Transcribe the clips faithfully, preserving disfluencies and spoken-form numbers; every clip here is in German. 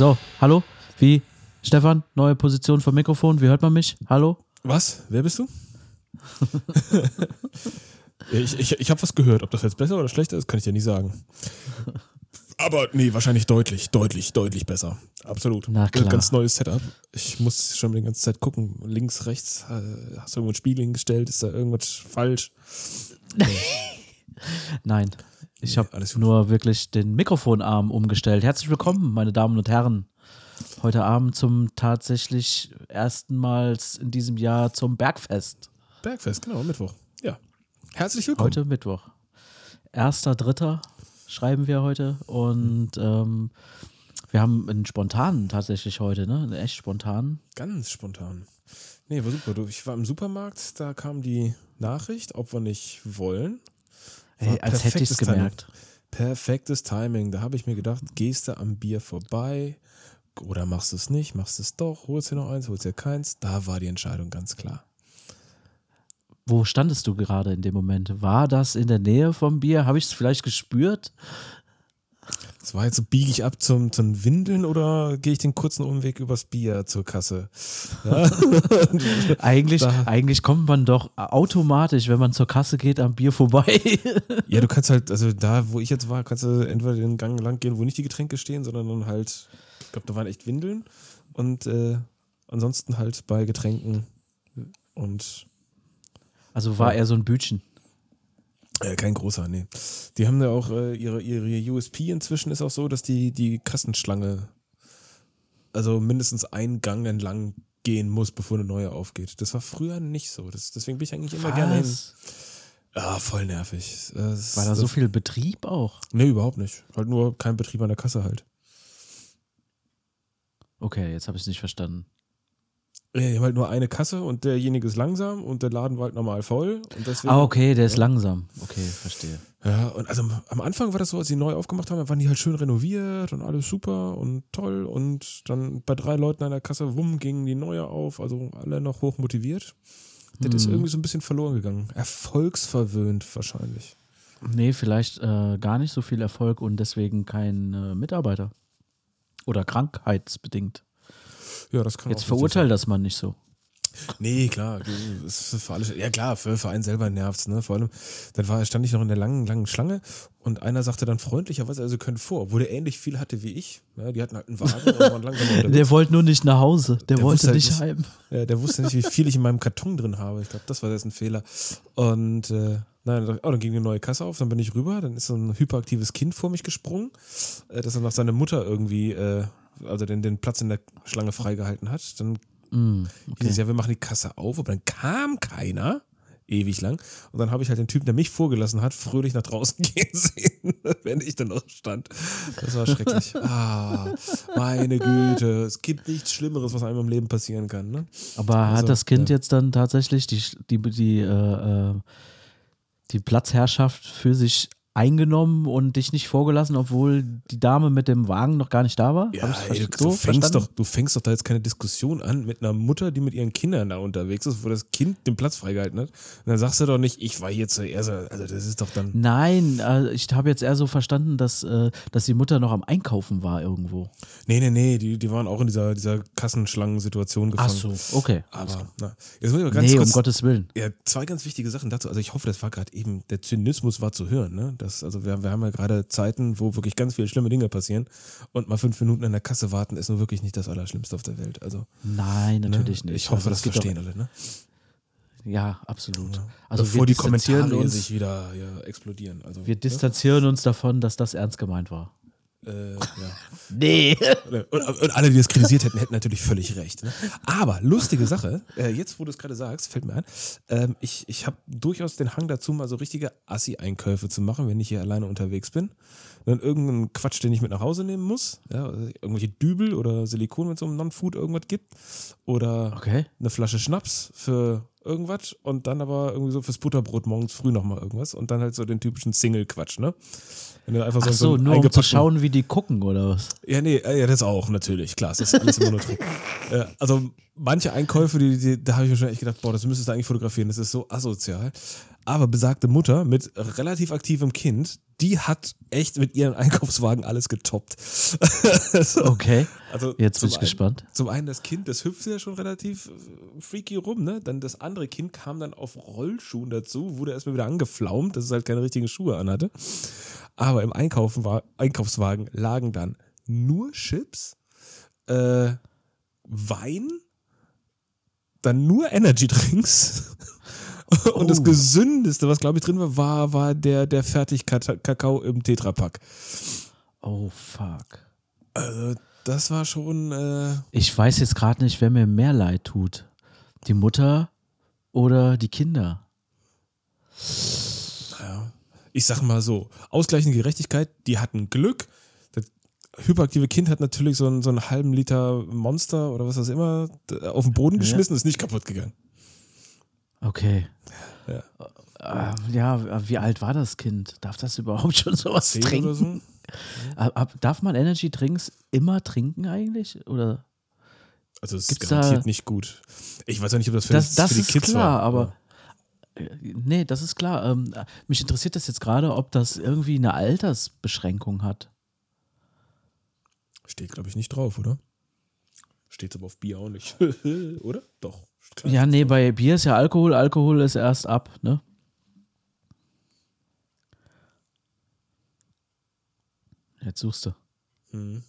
So, hallo? Wie? Stefan, neue Position vom Mikrofon. Wie hört man mich? Hallo? Was? Wer bist du? ich ich, ich habe was gehört. Ob das jetzt besser oder schlechter ist, kann ich dir nicht sagen. Aber nee, wahrscheinlich deutlich, deutlich, deutlich besser. Absolut. Na klar. Ganz neues Setup. Ich muss schon die ganze Zeit gucken. Links, rechts, hast du irgendwo ein Spiegel hingestellt? Ist da irgendwas falsch? Nein, ich habe Alles gut. nur wirklich den Mikrofonarm umgestellt. Herzlich willkommen, meine Damen und Herren. Heute Abend zum tatsächlich erstenmals in diesem Jahr zum Bergfest. Bergfest, genau, Mittwoch. Ja. Herzlich willkommen. Heute Mittwoch. Erster, dritter schreiben wir heute und ähm, wir haben einen spontanen tatsächlich heute, ne? Einen echt spontanen. Ganz spontan. Nee, war super. Du, ich war im Supermarkt, da kam die Nachricht, ob wir nicht wollen. Hey, als hätte ich es gemerkt. Perfektes Timing. Da habe ich mir gedacht, gehst du am Bier vorbei oder machst du es nicht, machst du es doch, holst dir noch eins, holst dir keins. Da war die Entscheidung ganz klar. Wo standest du gerade in dem Moment? War das in der Nähe vom Bier? Habe ich es vielleicht gespürt? Das war jetzt so, biege ich ab zum, zum Windeln oder gehe ich den kurzen Umweg übers Bier zur Kasse? Ja? eigentlich, eigentlich kommt man doch automatisch, wenn man zur Kasse geht, am Bier vorbei. Ja, du kannst halt, also da, wo ich jetzt war, kannst du entweder den Gang lang gehen, wo nicht die Getränke stehen, sondern dann halt, ich glaube, da waren echt Windeln und äh, ansonsten halt bei Getränken und Also war ja. er so ein Bütchen. Äh, kein großer, nee. Die haben ja auch äh, ihre, ihre U S P inzwischen ist auch so, dass die, die Kassenschlange also mindestens einen Gang entlang gehen muss, bevor eine neue aufgeht. Das war früher nicht so. Das, deswegen bin ich eigentlich immer Was? gerne hin. Ja, voll nervig. Das, War da das, so viel Betrieb auch? Nee, überhaupt nicht. Halt nur kein Betrieb an der Kasse halt. Okay, jetzt habe ich es nicht verstanden. Ja, die haben halt nur eine Kasse und derjenige ist langsam und der Laden war halt normal voll. Und deswegen, Ah, okay, der ist ja. langsam. Okay, verstehe. Ja, und also am Anfang war das so, als sie neu aufgemacht haben, dann waren die halt schön renoviert und alles super und toll und dann bei drei Leuten an der Kasse, wumm, gingen die neue auf, also alle noch hoch motiviert. Das Hm. ist irgendwie so ein bisschen verloren gegangen. Erfolgsverwöhnt wahrscheinlich. Nee, vielleicht äh, gar nicht so viel Erfolg und deswegen kein äh, Mitarbeiter. Oder krankheitsbedingt. Ja, das kann Jetzt auch verurteilt das man nicht so. Nee, klar, das ist für alle, ja klar, für, für einen selber nervt's, ne? Vor allem, dann war, stand ich noch in der langen, langen Schlange und einer sagte dann freundlicherweise, also können vor, obwohl der ähnlich viel hatte wie ich. Ja, die hatten halt einen Wagen und waren langsam unterwegs. Der wollte nur nicht nach Hause, der, Der wollte wusste halt nicht nicht- heim. Ja, der wusste nicht, wie viel ich in meinem Karton drin habe. Ich glaube, das war jetzt ein Fehler. Und äh, nein, oh, dann ging eine neue Kasse auf, dann bin ich rüber, dann ist so ein hyperaktives Kind vor mich gesprungen, äh, das dann nach seiner Mutter irgendwie, äh, also den, den Platz in der Schlange freigehalten hat. Dann Mm, hieß okay. es, ja, wir machen die Kasse auf, aber dann kam keiner, ewig lang. Und dann habe ich halt den Typen, der mich vorgelassen hat, fröhlich nach draußen gehen sehen, während ich dann noch stand. Das war schrecklich. Ah, meine Güte, es gibt nichts Schlimmeres, was einem im Leben passieren kann. Ne? Aber Also, hat das Kind ja. jetzt dann tatsächlich die, die, die, äh, äh, die Platzherrschaft für sich eingenommen und dich nicht vorgelassen, obwohl die Dame mit dem Wagen noch gar nicht da war? Ja, Hab ich's ey, ver- du, du, fängst doch, du fängst doch da jetzt keine Diskussion an mit einer Mutter, die mit ihren Kindern da unterwegs ist, wo das Kind den Platz freigehalten hat. Und dann sagst du doch nicht, ich war hier zuerst. Also das ist doch dann... Nein, äh, ich habe jetzt eher so verstanden, dass, äh, dass die Mutter noch am Einkaufen war irgendwo. Nee, nee, nee, die, die waren auch in dieser, dieser Kassenschlangensituation gefangen. Ach so, okay. Alles Aber, klar. na, jetzt muss ich mal ganz Nee, kurz, um Gottes Willen. ja, zwei ganz wichtige Sachen dazu. Also ich hoffe, das war gerade eben, der Zynismus war zu hören. Ne? Das, also wir, wir haben ja gerade Zeiten, wo wirklich ganz viele schlimme Dinge passieren und mal fünf Minuten in der Kasse warten ist nur wirklich nicht das Allerschlimmste auf der Welt. Also Nein, natürlich ne? nicht. Ich hoffe, Also, das es geht verstehen alle. Ne? Doch, ja, absolut. Ja. Also Bevor wir die distanzieren Kommentare uns, sich wieder ja, explodieren. Also, wir distanzieren uns davon, dass das ernst gemeint war. ne? äh, ja. Nee. Und, und alle, die das kritisiert hätten, hätten natürlich völlig recht. Ne? Aber lustige Sache, äh, jetzt wo du es gerade sagst, fällt mir ein, ähm, ich, ich habe durchaus den Hang dazu, mal so richtige Assi-Einkäufe zu machen, wenn ich hier alleine unterwegs bin. Und dann irgendeinen Quatsch, den ich mit nach Hause nehmen muss. Ja, also irgendwelche Dübel oder Silikon, wenn es um Non-Food irgendwas gibt. Oder Okay. eine Flasche Schnaps für irgendwas und dann aber irgendwie so fürs Butterbrot morgens früh nochmal irgendwas und dann halt so den typischen Single-Quatsch, ne? Wenn du einfach Ach so, einen nur um zu eingepackten- schauen, wie die gucken, oder was? Ja, nee, äh, ja, das auch, natürlich. Klar, es ist alles immer nur Trick. äh, also manche Einkäufe, die, die, da habe ich mir schon echt gedacht, boah, das müsstest du eigentlich fotografieren, das ist so asozial. Aber besagte Mutter mit relativ aktivem Kind, die hat echt mit ihren Einkaufswagen alles getoppt. So. Okay, also jetzt bin ich einen, gespannt. Zum einen das Kind, das hüpft ja schon relativ freaky rum, ne? Dann das andere Kind kam dann auf Rollschuhen dazu, wurde erstmal wieder angeflaumt, dass es halt keine richtigen Schuhe anhatte. Aber im Einkaufen war, Einkaufswagen lagen dann nur Chips, äh, Wein, dann nur Energy-Drinks und oh. das Gesündeste, was glaube ich drin war, war, war der, der Fertig-Kakao im Tetrapack. Oh, fuck. Also das war schon... Äh ich weiß jetzt gerade nicht, wer mir mehr leid tut. Die Mutter oder die Kinder? Ja, ich sag mal so, ausgleichende Gerechtigkeit, die hatten Glück. Hyperaktive Kind hat natürlich so einen, so einen halben Liter Monster oder was das immer auf den Boden geschmissen, ja. Ist nicht kaputt gegangen. Okay. Ja. Äh, ja, wie alt war das Kind? Darf das überhaupt schon sowas Zehn trinken? Oder so? Ja. Darf man Energy Drinks immer trinken eigentlich? Oder? Also es Gibt's ist garantiert da, nicht gut. Ich weiß auch nicht, ob das für, das, das für die ist Kids klar, war. Aber nee, das ist klar. Ähm, mich interessiert das jetzt gerade, ob das irgendwie eine Altersbeschränkung hat. Steht, glaube ich, nicht drauf, oder? Steht aber auf Bier auch nicht. Oder? Doch. Klar, ja, nee, bei Bier ist ja Alkohol. Alkohol ist erst ab, ne? Jetzt suchst du. Hm.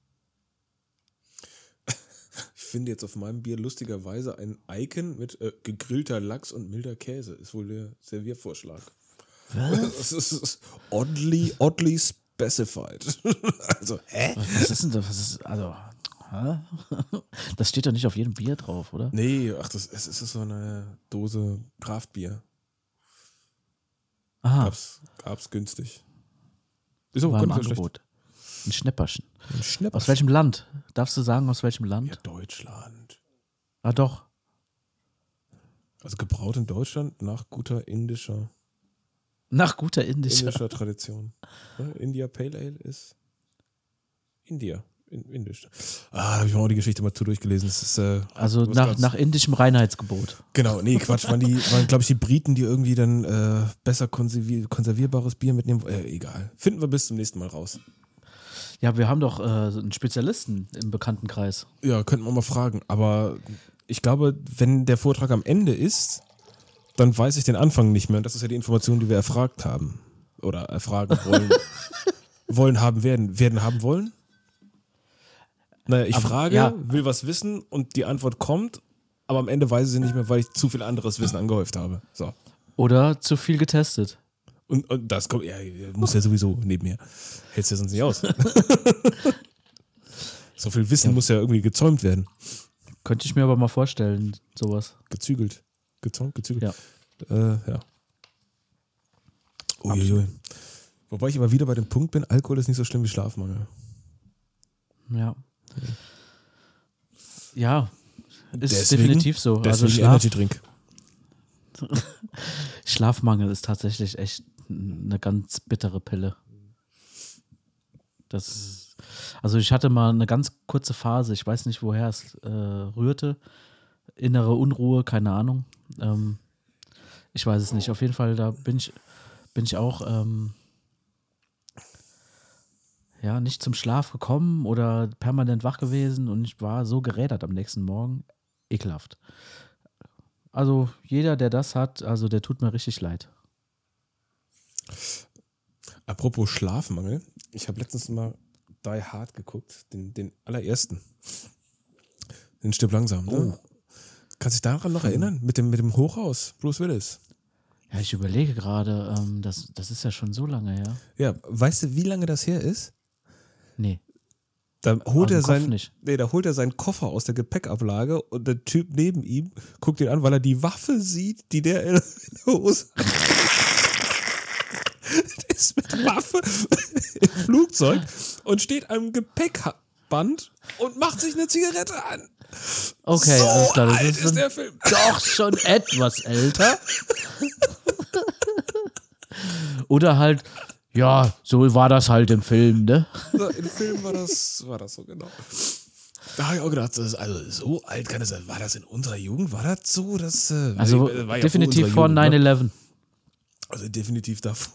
Ich finde jetzt auf meinem Bier lustigerweise ein Icon mit äh, gegrillter Lachs und milder Käse. Ist wohl der Serviervorschlag. Was? Das ist oddly, oddly specified. Also, hä? Was ist denn das? Was ist, also, hä? Das steht doch nicht auf jedem Bier drauf, oder? Nee, ach, das, es ist so eine Dose Kraftbier. Aha. Gab's, gab's günstig. Ist auch war im gar nicht so Angebot. Ein Schnäpperchen. Ein Schnäpperchen. Aus welchem Land? Darfst du sagen, aus welchem Land? Ja, Deutschland. Ah, doch. Also gebraut in Deutschland nach guter indischer, Nach guter indischer. indischer Tradition. Ja, India Pale Ale ist India. In, indisch. Ah, da habe ich mir auch die Geschichte mal zu durchgelesen. Das ist, äh, also nach, nach indischem Reinheitsgebot. Genau, nee, Quatsch. Waren, die, waren glaube ich, die Briten, die irgendwie dann äh, besser konservier konservierbares Bier mitnehmen. Äh, egal. Finden wir bis zum nächsten Mal raus. Ja, wir haben doch äh, einen Spezialisten im Bekanntenkreis. Ja, könnten wir mal fragen. Aber ich glaube, wenn der Vortrag am Ende ist, dann weiß ich den Anfang nicht mehr. Und das ist ja die Information, die wir erfragt haben. Oder erfragen wollen. wollen haben werden. Werden haben wollen? Naja, ich aber, frage, ja. will was wissen und die Antwort kommt, aber am Ende weiß ich sie nicht mehr, weil ich zu viel anderes Wissen angehäuft habe. So. Oder zu viel getestet. Und, und das kommt, ja, muss ja sowieso neben mir. Hältst du ja sonst nicht aus. So viel Wissen ja. muss ja irgendwie gezäumt werden. Könnte ich mir aber mal vorstellen, sowas. Gezügelt. Gezäumt, gezügelt. Ja. Äh, ja. Uiuiui. Wobei ich aber wieder bei dem Punkt bin, Alkohol ist nicht so schlimm wie Schlafmangel. Ja. Ja, ist deswegen, definitiv so. Deswegen also Schlaf, Energy Drink. Schlafmangel ist tatsächlich echt eine ganz bittere Pille. Das, also ich hatte mal eine ganz kurze Phase, ich weiß nicht, woher es äh, rührte. Innere Unruhe, keine Ahnung. Ähm, ich weiß es nicht. Auf jeden Fall, da bin ich, bin ich auch ähm, ja, nicht zum Schlaf gekommen oder permanent wach gewesen und ich war so gerädert am nächsten Morgen. Ekelhaft. Also jeder, der das hat, also der tut mir richtig leid. Apropos Schlafmangel, ich habe letztens mal Die Hard geguckt, den, den allerersten. Den Stirb langsam, ne? Oh. Kannst du dich daran noch erinnern? Mit dem, mit dem Hochhaus, Bruce Willis. Ja, ich überlege gerade, ähm, das, das ist ja schon so lange her. Ja, weißt du, wie lange das her ist? Nee. Da holt, er sein, nicht. nee, da holt er seinen Koffer aus der Gepäckablage und der Typ neben ihm guckt ihn an, weil er die Waffe sieht, die der in der Hose hat. Der ist mit Waffe im Flugzeug und steht am Gepäckband und macht sich eine Zigarette an. Okay, so alles klar. Das alt ist, ist der Film. Doch schon etwas älter. Oder halt, ja, so war das halt im Film, ne? So, im Film war das, war das so, genau. Da habe ich auch gedacht, das ist, also so alt kann das sein. War das in unserer Jugend? War das so? Das, äh, Also war ja definitiv vor vor unserer nine Jugend, ne? eleven. Also definitiv davor.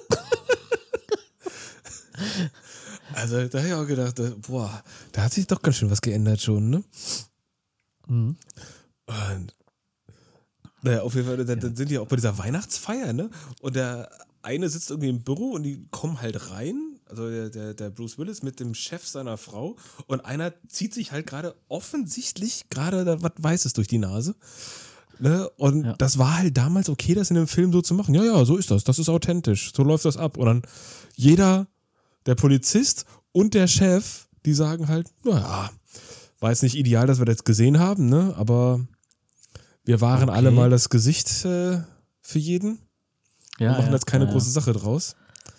Also da habe ich auch gedacht, äh, boah, da hat sich doch ganz schön was geändert schon, ne? Mhm. Und naja, auf jeden Fall, dann, dann sind die auch bei dieser Weihnachtsfeier, ne? Und der eine sitzt irgendwie im Büro und die kommen halt rein, also der, der, der Bruce Willis mit dem Chef seiner Frau und einer zieht sich halt gerade offensichtlich gerade da was Weißes durch die Nase. Ne? Und Ja. das war halt damals okay, das in dem Film so zu machen. Ja, ja, so ist das, das ist authentisch, so läuft das ab. Und dann jeder, der Polizist und der Chef, die sagen halt, naja, war jetzt nicht ideal, dass wir das gesehen haben, ne? Aber wir waren Okay. alle mal das Gesicht äh, für jeden Ja, und machen ja, jetzt keine ja, große Sache draus.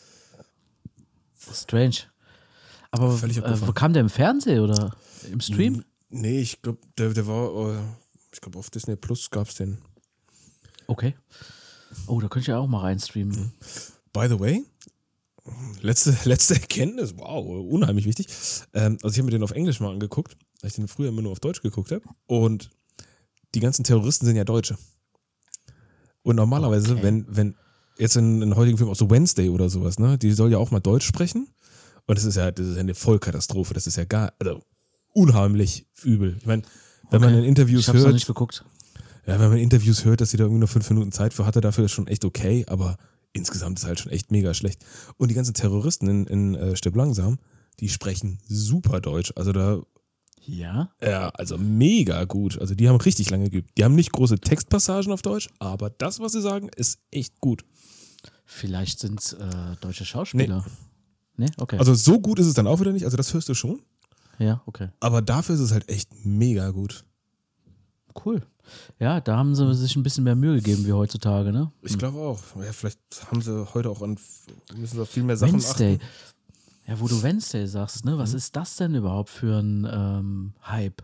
ja. Strange. Aber Völlig äh, abgefahren. wo kam der im Fernsehen oder im Stream? Nee, ich glaube, der, der war, äh, ich glaube, auf Disney Plus gab es den. Okay. Oh, da könnte ich ja auch mal reinstreamen. By the way, letzte, letzte Erkenntnis, wow, unheimlich wichtig. Ähm, also ich habe mir den auf Englisch mal angeguckt, weil ich den früher immer nur auf Deutsch geguckt habe. Und die ganzen Terroristen sind ja Deutsche. Und normalerweise, Okay. wenn, wenn jetzt in, in heutigen Film auch so Wednesday oder sowas, ne, die soll ja auch mal Deutsch sprechen. Und das ist ja, das ist ja eine Vollkatastrophe. Das ist ja gar, also unheimlich übel. Ich meine, wenn man in Interviews Ich hab's noch hört, nicht geguckt. ja, wenn man in Interviews hört, dass sie da irgendwie nur fünf Minuten Zeit für hatte, dafür ist schon echt okay, aber insgesamt ist halt schon echt mega schlecht. Und die ganzen Terroristen in, in äh, Stirb langsam, die sprechen super Deutsch. Also da, Ja. ja, also mega gut. Also die haben richtig lange geübt. Die haben nicht große Textpassagen auf Deutsch, aber das, was sie sagen, ist echt gut. Vielleicht sind es äh, deutsche Schauspieler. Nee. Okay. Also so gut ist es dann auch wieder nicht, also das hörst du schon, ja, okay. aber dafür ist es halt echt mega gut. Cool. Ja, da haben sie sich ein bisschen mehr Mühe gegeben wie heutzutage, ne? Ich glaube auch. Ja, vielleicht haben sie heute auch an, müssen sie auf viel mehr Sachen Wednesday. achten. Ja, wo du Wednesday sagst, ne? Was Mhm. ist das denn überhaupt für ein ähm, Hype?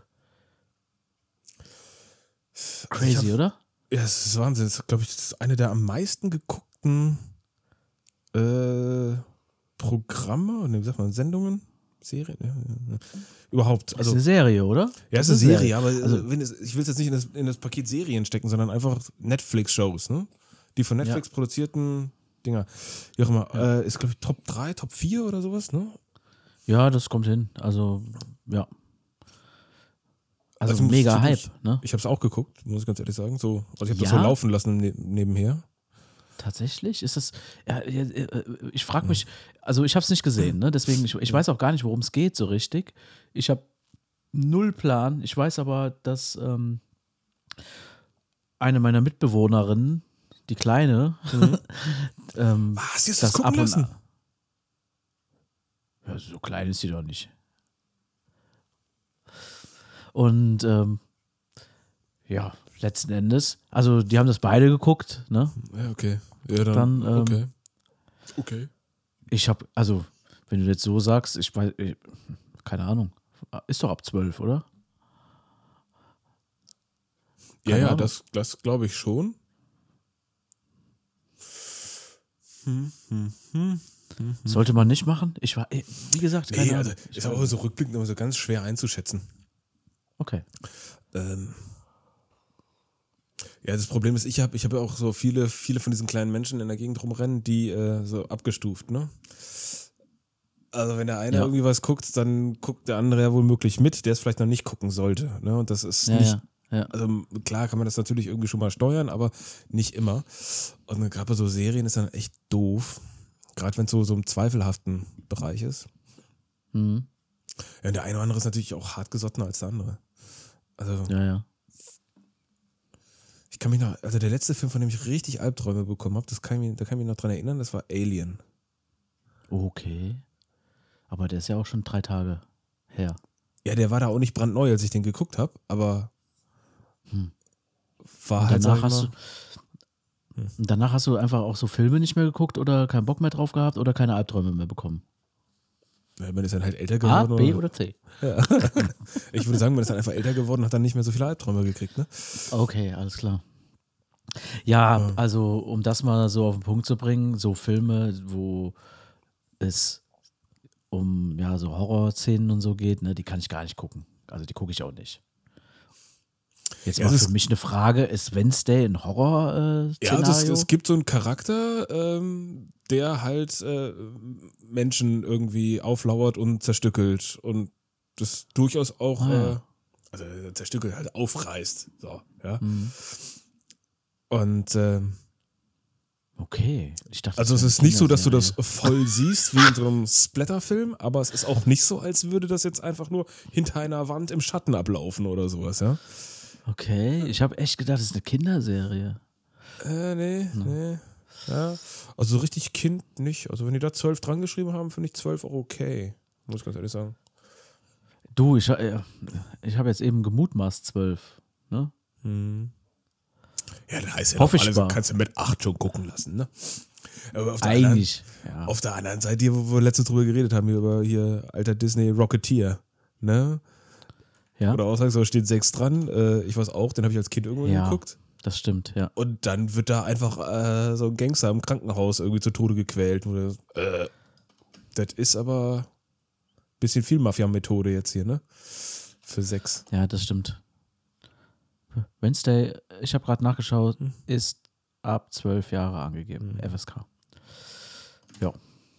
Also ich Crazy, hab- oder? Ja, es ist Wahnsinn. Das ist, glaube ich, das ist eine der am meisten geguckten äh, Programme, ne, wie sagt man, Sendungen? Serien? Ja, ja, ja. Überhaupt. Das Also, ist eine Serie, oder? ja, Das es ist eine eine Serie, aber Also- wenn es, ich will es jetzt nicht in das, in das Paket Serien stecken, sondern einfach Netflix-Shows, ne? Die von Netflix Ja. produzierten Dinger. Wie auch immer. Äh, ist, glaube ich, Top drei, Top vier oder sowas, ne? Ja, das kommt hin. Also, ja. Also, Also muss mega zugeben, Hype, ne? Ich habe es auch geguckt, muss ich ganz ehrlich sagen. So, also ich habe das Ja? so laufen lassen ne nebenher. Tatsächlich? Ist das. Ja, ja, äh, ich frage mich, also ich habe es nicht gesehen, ne? Deswegen, ich, ich weiß auch gar nicht, worum es geht so richtig. Ich habe null Plan. Ich weiß aber, dass ähm, eine meiner Mitbewohnerinnen, die Kleine, ähm, Was? Die hast du das das ab gucken und lassen? Ja, so klein ist sie doch nicht. Und ähm, ja, letzten Endes, also die haben das beide geguckt, ne? Ja, okay. Ja, dann, Dann, ähm, okay. Okay. Ich habe, also, wenn du jetzt so sagst, ich weiß, ich, keine Ahnung, ist doch ab zwölf, oder? Ja, Keine ja, Ahnung. das, das glaube ich schon. Hm, hm, hm. Sollte man nicht machen? Ich war, eh, wie gesagt, keine Nee, also Ahnung. Ich ist aber weiß- so rückblickend immer so ganz schwer einzuschätzen. Okay. Ähm, ja, das Problem ist, ich habe ich hab ja auch so viele, viele von diesen kleinen Menschen in der Gegend rumrennen, die äh, so abgestuft, ne? Also wenn der eine Ja. irgendwie was guckt, dann guckt der andere ja wohl möglich mit, der es vielleicht noch nicht gucken sollte, ne? Und das ist Ja, nicht, ja, ja. also klar kann man das natürlich irgendwie schon mal steuern, aber nicht immer. Und gerade bei so Serien ist dann echt doof, gerade wenn es so, so im zweifelhaften Bereich ist. Mhm. Ja, und der eine oder andere ist natürlich auch hartgesottener als der andere. Also Ja, ja. ich kann mich noch, also der letzte Film, von dem ich richtig Albträume bekommen habe, das kann ich, mich- da kann ich mich noch dran erinnern, das war Alien. Okay. Aber der ist ja auch schon drei Tage her. Ja, der war da auch nicht brandneu, als ich den geguckt habe, aber Hm. war Und halt, sag danach ich hast, mal, du, und danach hast du einfach auch so Filme nicht mehr geguckt oder keinen Bock mehr drauf gehabt oder keine Albträume mehr bekommen? ja, man ist dann halt älter A, geworden. B oder, oder C? ja. Ich würde sagen, man ist dann einfach älter geworden und hat dann nicht mehr so viele Albträume gekriegt, ne? Okay, alles klar. Ja, Ja. also um das mal so auf den Punkt zu bringen, so Filme, wo es um ja so Horrorszenen und so geht, ne, die kann ich gar nicht gucken. Also die gucke ich auch nicht. Jetzt Ja, mal das für ist- mich eine Frage, ist Wednesday ein Horror-Szenario? Ja, das, es gibt so einen Charakter, ähm, der halt äh, Menschen irgendwie auflauert und zerstückelt und das durchaus auch, Ah, ja. äh, also zerstückelt halt aufreißt. So, ja. Mhm. Und ähm, Okay. Ich dachte, also das es wäre ist eine nicht so, dass du das Kinderserie. voll siehst wie in so einem Splatterfilm, aber es ist auch nicht so, als würde das jetzt einfach nur hinter einer Wand im Schatten ablaufen oder sowas, ja. Okay, ich habe echt gedacht, das ist eine Kinderserie. Äh, nee, nee. Ja. Also so richtig Kind nicht. Also wenn die da zwölf dran geschrieben haben, finde ich zwölf auch okay. Muss ich ganz ehrlich sagen. Du, ich, äh, ich habe jetzt eben gemutmaßt zwölf. Ne? Ja, das heißt ja Hoffe doch ich alles, mal. kannst du mit acht schon gucken lassen, ne? Aber auf der anderen, Eigentlich. Ja. auf der anderen Seite, hier, wo wir letztens drüber geredet haben, hier über hier alter Disney Rocketeer, ne? ja? Oder Aussage, so steht sechs dran. Äh, ich weiß auch, den habe ich als Kind irgendwann Ja. geguckt. Das stimmt, ja. Und dann wird da einfach äh, so ein Gangster im Krankenhaus irgendwie zu Tode gequält. Oder, äh, das ist aber ein bisschen viel Mafia-Methode jetzt hier, ne? Für sechs. Ja, das stimmt. Wednesday, ich habe gerade nachgeschaut, ist ab zwölf Jahre angegeben. F S K. Ja.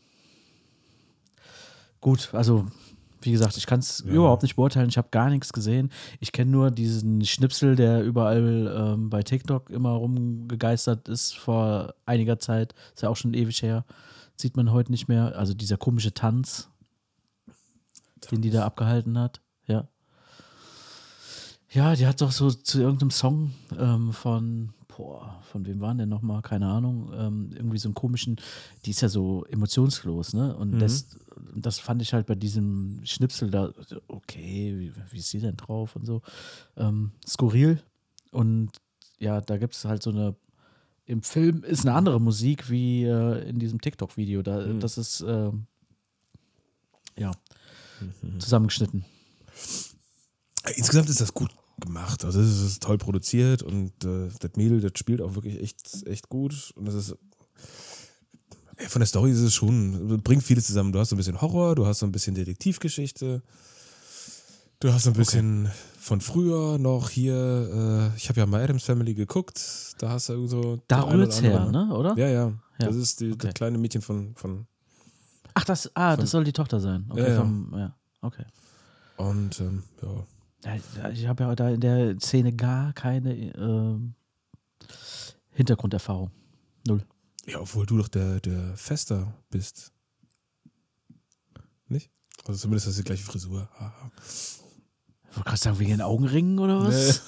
Gut, also wie gesagt, ich kann es Ja. überhaupt nicht beurteilen. Ich habe gar nichts gesehen. Ich kenne nur diesen Schnipsel, der überall ähm, bei TikTok immer rumgegeistert ist vor einiger Zeit. Ist ja auch schon ewig her. Sieht man heute nicht mehr. Also dieser komische Tanz, den die da abgehalten hat. Ja. Ja, die hat doch so zu irgendeinem Song ähm, von, boah, von wem waren denn nochmal? Keine Ahnung. Ähm, irgendwie so einen komischen, die ist ja so emotionslos, ne? Und Mhm. das, das fand ich halt bei diesem Schnipsel da, okay, wie, wie ist sie denn drauf und so. Ähm, skurril. Und ja, da gibt es halt so eine, im Film ist eine andere Musik wie äh, in diesem TikTok-Video. Da, Mhm. Das ist, ähm, ja, zusammengeschnitten. Insgesamt ist das gut gemacht. Also es ist toll produziert und äh, das Mädel, das spielt auch wirklich echt, echt gut. Und das ist ja, von der Story ist es schon, bringt vieles zusammen. Du hast so ein bisschen Horror, du hast so ein bisschen Detektivgeschichte, du hast so ein bisschen von früher noch hier, äh, ich habe ja mal Addams Family geguckt, da hast du so Da das eine oder rührt's her, andere, ne? Oder? Ja, ja. Ja, Das ist die, okay. das kleine Mädchen von, von Ach, das, ah, Von- das soll die Tochter sein. Okay, Ja, ja. vom, ja, okay. und ähm, ja. Ja, ja, ich habe ja da in der Szene gar keine ähm, Hintergrunderfahrung. Null. Ja, obwohl du doch der, der Fester bist. Nicht? Also zumindest hast du die gleiche Frisur. Haha. Ich wollte gerade sagen, wegen den Augenringen oder was?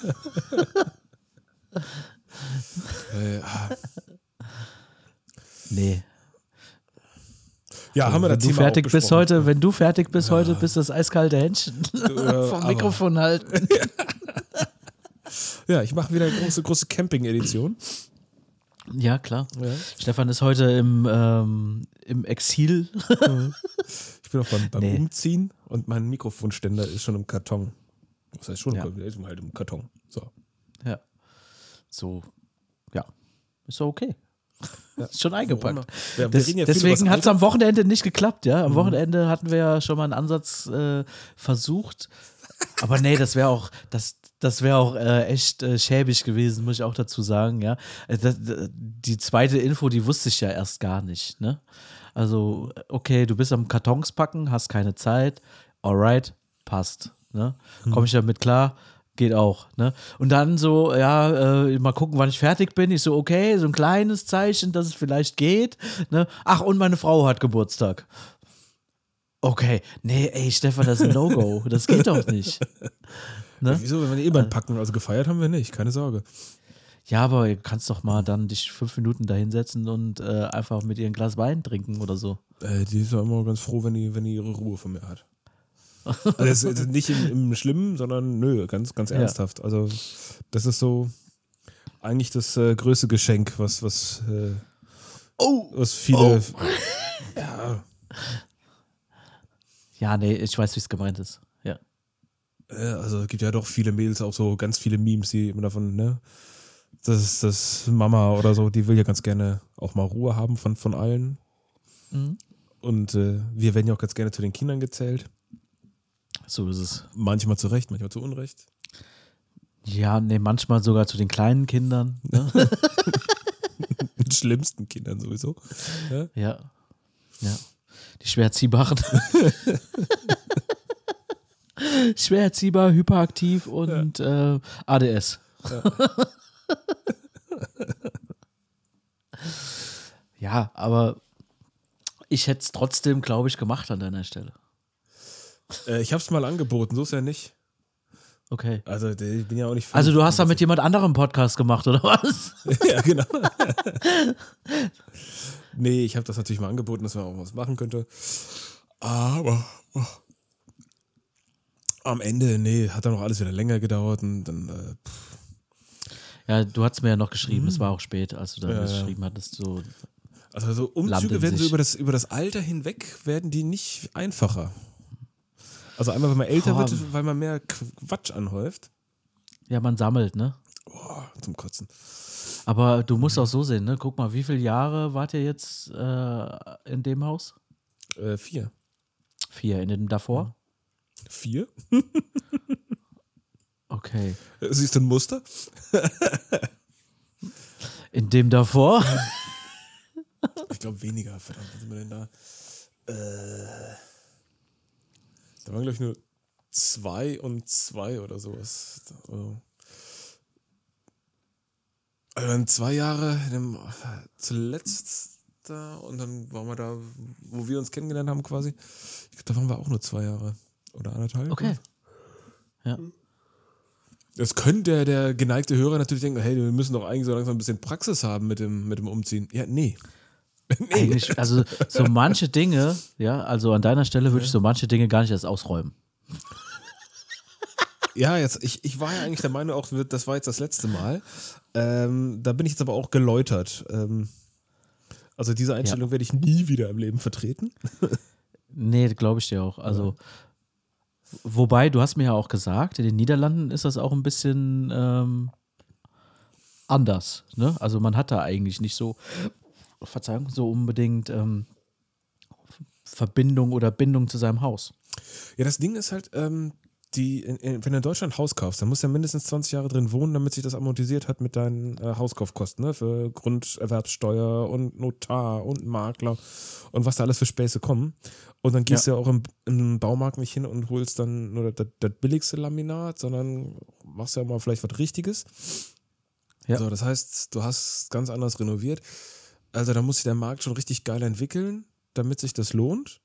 Äh, ah. Nee. Ja, haben wir wenn das du Thema fertig auch bist besprochen. heute, wenn du fertig bist Ja. heute, bist du das eiskalte Händchen Äh, vom aber- Mikrofon halten. Ja, ich mache wieder eine große, große Camping-Edition. Ja, klar. Ja. Stefan ist heute im, ähm, im Exil. Ich bin auch beim, beim Nee. Umziehen und mein Mikrofonständer ist schon im Karton. Das heißt schon, Ja. der ist halt im Karton. So. Ja. So, ja. Ist doch okay. Ja. Ist schon eingepackt. Wir, wir Des, reden ja viel deswegen übers hat es Alter. am Wochenende nicht geklappt, ja. Am Mhm. Wochenende hatten wir ja schon mal einen Ansatz äh, versucht. Aber nee, das wäre auch, das, das wäre auch äh, echt äh, schäbig gewesen, muss ich auch dazu sagen, ja. Äh, Das, das, die zweite Info, die wusste ich ja erst gar nicht, ne? Also, okay, du bist am Kartons packen, hast keine Zeit, alright, passt, ne? Komme ich damit klar? Geht auch, ne? Und dann so, ja, äh, mal gucken, wann ich fertig bin. Ich so, okay, so ein kleines Zeichen, dass es vielleicht geht, ne? Ach, und meine Frau hat Geburtstag. Okay, nee, ey, Stefan, das ist ein No-Go. Das geht doch nicht. Ne? Wieso, wenn wir eh beim Packen, also gefeiert haben wir nicht, keine Sorge. Ja, aber du kannst doch mal dann dich fünf Minuten da hinsetzen und äh, einfach mit ihr ein Glas Wein trinken oder so. Äh, die ist ja immer ganz froh, wenn die, wenn die ihre Ruhe von mir hat. Also das ist nicht im, im Schlimmen, sondern nö, ganz, ganz Ja. ernsthaft. Also das ist so eigentlich das äh, größte Geschenk, was, was, äh, Oh! was viele. Ja, Ja, nee, ich weiß, wie es gemeint ist. Ja. äh, also es gibt ja doch viele Mädels, auch so ganz viele Memes, die immer davon, ne? Das ist das Mama oder so, die will ja ganz gerne auch mal Ruhe haben von, von allen. Mhm. Und äh, wir werden ja auch ganz gerne zu den Kindern gezählt. So ist es. Manchmal zu Recht, manchmal zu Unrecht. Ja, nee, manchmal sogar zu den kleinen Kindern. Ne? Den schlimmsten Kindern sowieso. Ja. Ja. Ja. Die schwer erziehbaren. Schwer erziehbar, hyperaktiv und ja. äh, A D S. Ja, ja, aber ich hätte es trotzdem, glaube ich, gemacht an deiner Stelle. Äh, ich habe es mal angeboten, so ist ja nicht. Okay. Also ich bin ja auch nicht. Also du hast da mit jemand anderem Podcast gemacht, oder was? Ja, genau. Nee, ich habe das natürlich mal angeboten, dass man auch was machen könnte. Aber oh, am Ende, nee, hat dann noch alles wieder länger gedauert und dann. Äh, ja, du hast mir ja noch geschrieben, mhm. es war auch spät, als du dann ja, das ja. geschrieben hattest. So also so Umzüge werden so über das, über das Alter hinweg, werden die nicht einfacher. Also einmal, wenn man älter Boah. wird, weil man mehr Quatsch anhäuft. Ja, man sammelt, ne? Boah, zum Kotzen. Aber du musst auch so sehen, ne? Guck mal, wie viele Jahre wart ihr jetzt äh, in dem Haus? Äh, vier. Vier. In dem davor? Vier? Okay. Siehst du ein Muster? In dem davor? Ich glaube weniger, verdammt, was sind wir denn da? Äh, da waren, glaube ich, nur zwei und zwei oder sowas. Also, also dann zwei Jahre dem, zuletzt da und dann waren wir da, wo wir uns kennengelernt haben quasi. Ich glaube, da waren wir auch nur zwei Jahre oder anderthalb. Okay. Ja. Das könnte der, der geneigte Hörer natürlich denken, hey, wir müssen doch eigentlich so langsam ein bisschen Praxis haben mit dem, mit dem Umziehen. Ja, nee. nee. Eigentlich, also so manche Dinge, ja, also an deiner Stelle würde ich so manche Dinge gar nicht erst ausräumen. Ja, jetzt, ich, ich war ja eigentlich der Meinung, auch das war jetzt das letzte Mal. Ähm, da bin ich jetzt aber auch geläutert. Ähm, also diese Einstellung ja. werde ich nie wieder im Leben vertreten. Nee, glaube ich dir auch. Also ja. Wobei, du hast mir ja auch gesagt, in den Niederlanden ist das auch ein bisschen ähm, anders. Ne? Also man hat da eigentlich nicht so, Verzeihung, so unbedingt ähm, Verbindung oder Bindung zu seinem Haus. Ja, das Ding ist halt, ähm, die, in, in, wenn du in Deutschland ein Haus kaufst, dann musst du ja mindestens zwanzig Jahre drin wohnen, damit sich das amortisiert hat mit deinen äh, Hauskaufkosten, ne? Für Grunderwerbssteuer und Notar und Makler und was da alles für Späße kommen. Und dann gehst ja. du ja auch im, im Baumarkt nicht hin und holst dann nur das, das billigste Laminat, sondern machst ja mal vielleicht was Richtiges. Ja. So, das heißt, du hast ganz anders renoviert. Also da muss sich der Markt schon richtig geil entwickeln, damit sich das lohnt.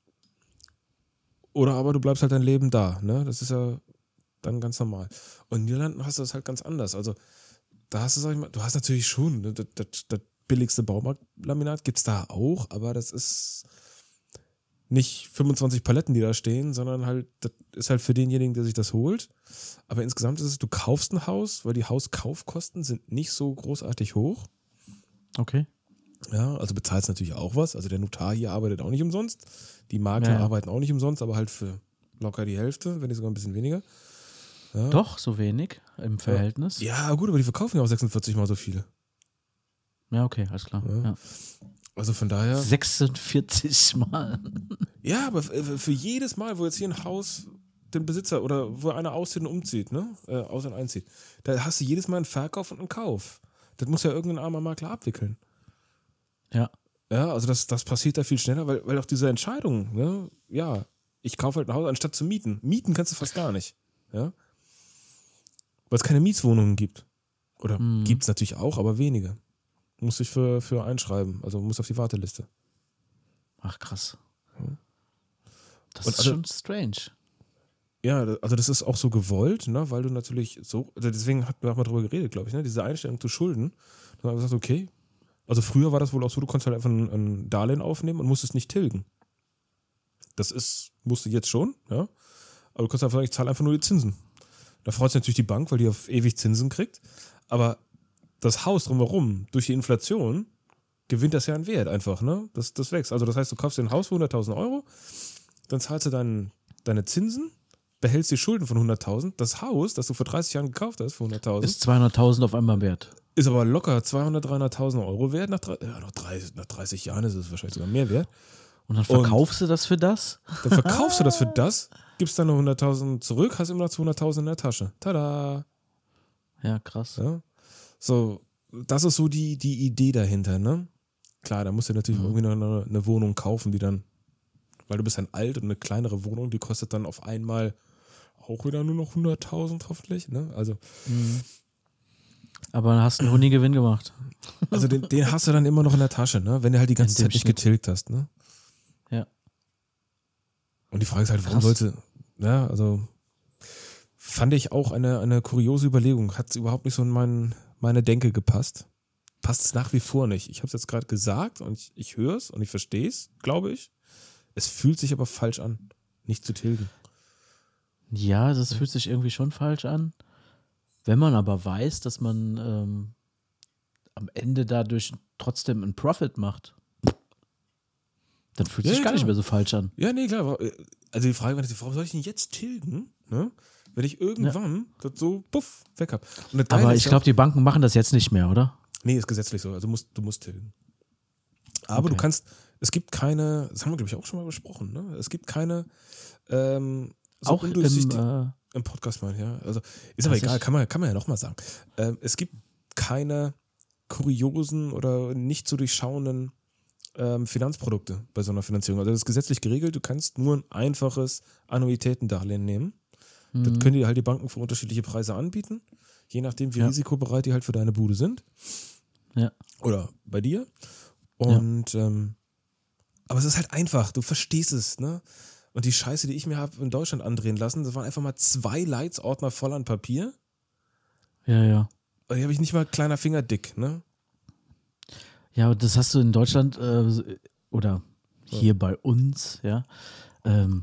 Oder aber du bleibst halt dein Leben da, ne? Das ist ja dann ganz normal. Und in Niederlanden hast du das halt ganz anders. Also da hast du, sag ich mal, du hast natürlich schon, ne, das, das, das billigste Baumarktlaminat gibt es da auch, aber das ist nicht fünfundzwanzig Paletten, die da stehen, sondern halt, das ist halt für denjenigen, der sich das holt. Aber insgesamt ist es, du kaufst ein Haus, weil die Hauskaufkosten sind nicht so großartig hoch. Okay. Ja, also bezahlst natürlich auch was. Also der Notar hier arbeitet auch nicht umsonst. Die Makler ja, ja. arbeiten auch nicht umsonst, aber halt für locker die Hälfte, wenn nicht sogar ein bisschen weniger. Ja. Doch, so wenig im Verhältnis. Ja, ja, gut, aber die verkaufen ja auch sechsundvierzig Mal so viel. Ja, okay, alles klar. Ja. Ja. Also von daher. sechsundvierzig Mal. Ja, aber für jedes Mal, wo jetzt hier ein Haus den Besitzer oder wo einer auszieht und umzieht, ne, äh, aus- und einzieht, da hast du jedes Mal einen Verkauf und einen Kauf. Das muss ja irgendein armer Makler abwickeln. Ja. Ja, also das, das passiert da viel schneller, weil, weil auch diese Entscheidung, ne, ja, ich kaufe halt ein Haus, anstatt zu mieten. Mieten kannst du fast gar nicht. Ja. Weil es keine Mietswohnungen gibt. Oder mhm. gibt es natürlich auch, aber wenige. Muss ich für, für einschreiben. Also muss auf die Warteliste. Ach, krass. Ja. Das und ist also, schon strange. Ja, also das ist auch so gewollt, ne, weil du natürlich so, also deswegen hatten wir auch mal drüber geredet, glaube ich, ne, diese Einstellung zu Schulden. Da haben wir gesagt, okay, also früher war das wohl auch so, du konntest halt einfach ein, ein Darlehen aufnehmen und musstest nicht tilgen. Das ist, musst du jetzt schon, ja. Aber du kannst einfach sagen, ich zahle einfach nur die Zinsen. Da freut sich natürlich die Bank, weil die auf ewig Zinsen kriegt. Aber das Haus drumherum, durch die Inflation, gewinnt das ja an Wert einfach, ne? Das, das wächst. Also das heißt, du kaufst dir ein Haus für hunderttausend Euro, dann zahlst du dein, deine Zinsen, behältst die Schulden von hunderttausend. Das Haus, das du vor dreißig Jahren gekauft hast, für hunderttausend. Ist zweihunderttausend auf einmal wert. Ist aber locker zweihundert, dreihunderttausend Euro wert. Nach, ja, nach, dreißig, nach dreißig Jahren ist es wahrscheinlich sogar mehr wert. Und dann verkaufst Und du das für das? Dann verkaufst du das für das, gibst dann noch hunderttausend zurück, hast immer noch zweihunderttausend in der Tasche. Tada! Ja, krass. Ja? So, das ist so die, die Idee dahinter, ne? Klar, da musst du natürlich mhm. irgendwie noch eine, eine Wohnung kaufen, die dann, weil du bist dann alt und eine kleinere Wohnung, die kostet dann auf einmal auch wieder nur noch hunderttausend hoffentlich, ne? Also. Mhm. Aber dann hast du einen Hundigewinn gemacht. Also den, den hast du dann immer noch in der Tasche, ne? Wenn du halt die ganze Zeit nicht getilgt hast, ne? Ja. Und die Frage ist halt, warum sollte, ja, also fand ich auch eine, eine kuriose Überlegung. Hat es überhaupt nicht so in mein, meine Denke gepasst. Passt es nach wie vor nicht. Ich habe es jetzt gerade gesagt und ich, ich höre es und ich verstehe es, glaube ich. Es fühlt sich aber falsch an, nicht zu tilgen. Ja, das fühlt sich irgendwie schon falsch an. Wenn man aber weiß, dass man ähm, am Ende dadurch trotzdem einen Profit macht, dann fühlt es ja, sich gar klar. nicht mehr so falsch an. Ja, nee, klar. Also die Frage war, warum soll ich denn jetzt tilgen, ne? Wenn ich irgendwann ja. das so puff weg habe. Aber ich glaube, die Banken machen das jetzt nicht mehr, oder? Nee, ist gesetzlich so. Also musst, du musst tilgen. Aber okay. du kannst, es gibt keine, das haben wir, glaube ich, auch schon mal besprochen, ne? Es gibt keine ähm, so auch im, äh, im Podcast mal, ja. Also ist aber egal, kann man, kann man ja nochmal sagen. Ähm, es gibt keine kuriosen oder nicht zu durchschauenden ähm, Finanzprodukte bei so einer Finanzierung. Also das ist gesetzlich geregelt, du kannst nur ein einfaches Annuitätendarlehen nehmen. Mhm. Das können dir halt die Banken für unterschiedliche Preise anbieten, je nachdem, wie ja. risikobereit die halt für deine Bude sind. Ja. Oder bei dir. Und ja. ähm, aber es ist halt einfach, du verstehst es, ne? Und die Scheiße, die ich mir habe in Deutschland andrehen lassen, das waren einfach mal zwei Leitsordner voll an Papier. Ja, ja. Und die habe ich nicht mal kleiner Finger dick, ne? Ja, das hast du in Deutschland äh, oder hier ja. bei uns, ja. Ähm,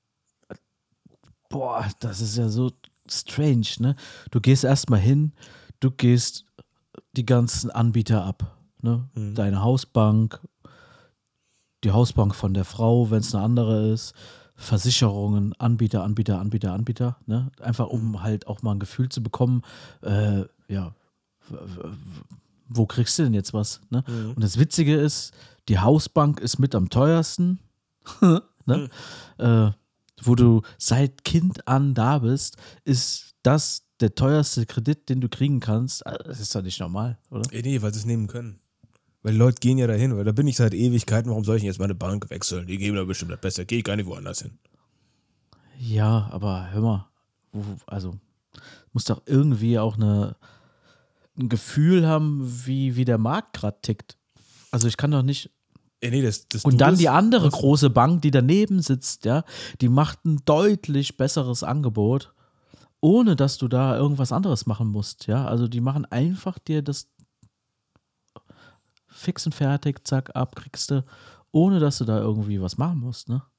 boah, das ist ja so strange, ne? Du gehst erstmal hin, du gehst die ganzen Anbieter ab, ne? Mhm. Deine Hausbank, die Hausbank von der Frau, wenn es eine andere ist, Versicherungen, Anbieter, Anbieter, Anbieter, Anbieter, ne? Einfach um mhm. halt auch mal ein Gefühl zu bekommen, äh, ja, wo kriegst du denn jetzt was? Ne? Mhm. Und das Witzige ist, die Hausbank ist mit am teuersten, ne? mhm. äh, wo du seit Kind an da bist, ist das der teuerste Kredit, den du kriegen kannst. Das ist doch nicht normal, oder? Ja, nee, weil sie es nehmen können. Weil die Leute gehen ja dahin, weil da bin ich seit Ewigkeiten, warum soll ich denn jetzt meine Bank wechseln? Die geben da bestimmt das Beste, gehe ich gar nicht woanders hin. Ja, aber hör mal, also muss doch irgendwie auch eine ein Gefühl haben, wie, wie der Markt gerade tickt. Also ich kann doch nicht. Ja, nee, das, das und dann das, die andere was? große Bank, die daneben sitzt, ja, die macht ein deutlich besseres Angebot, ohne dass du da irgendwas anderes machen musst, ja. Also die machen einfach dir das fix und fertig, zack, ab, kriegst du, ohne dass du da irgendwie was machen musst, ne?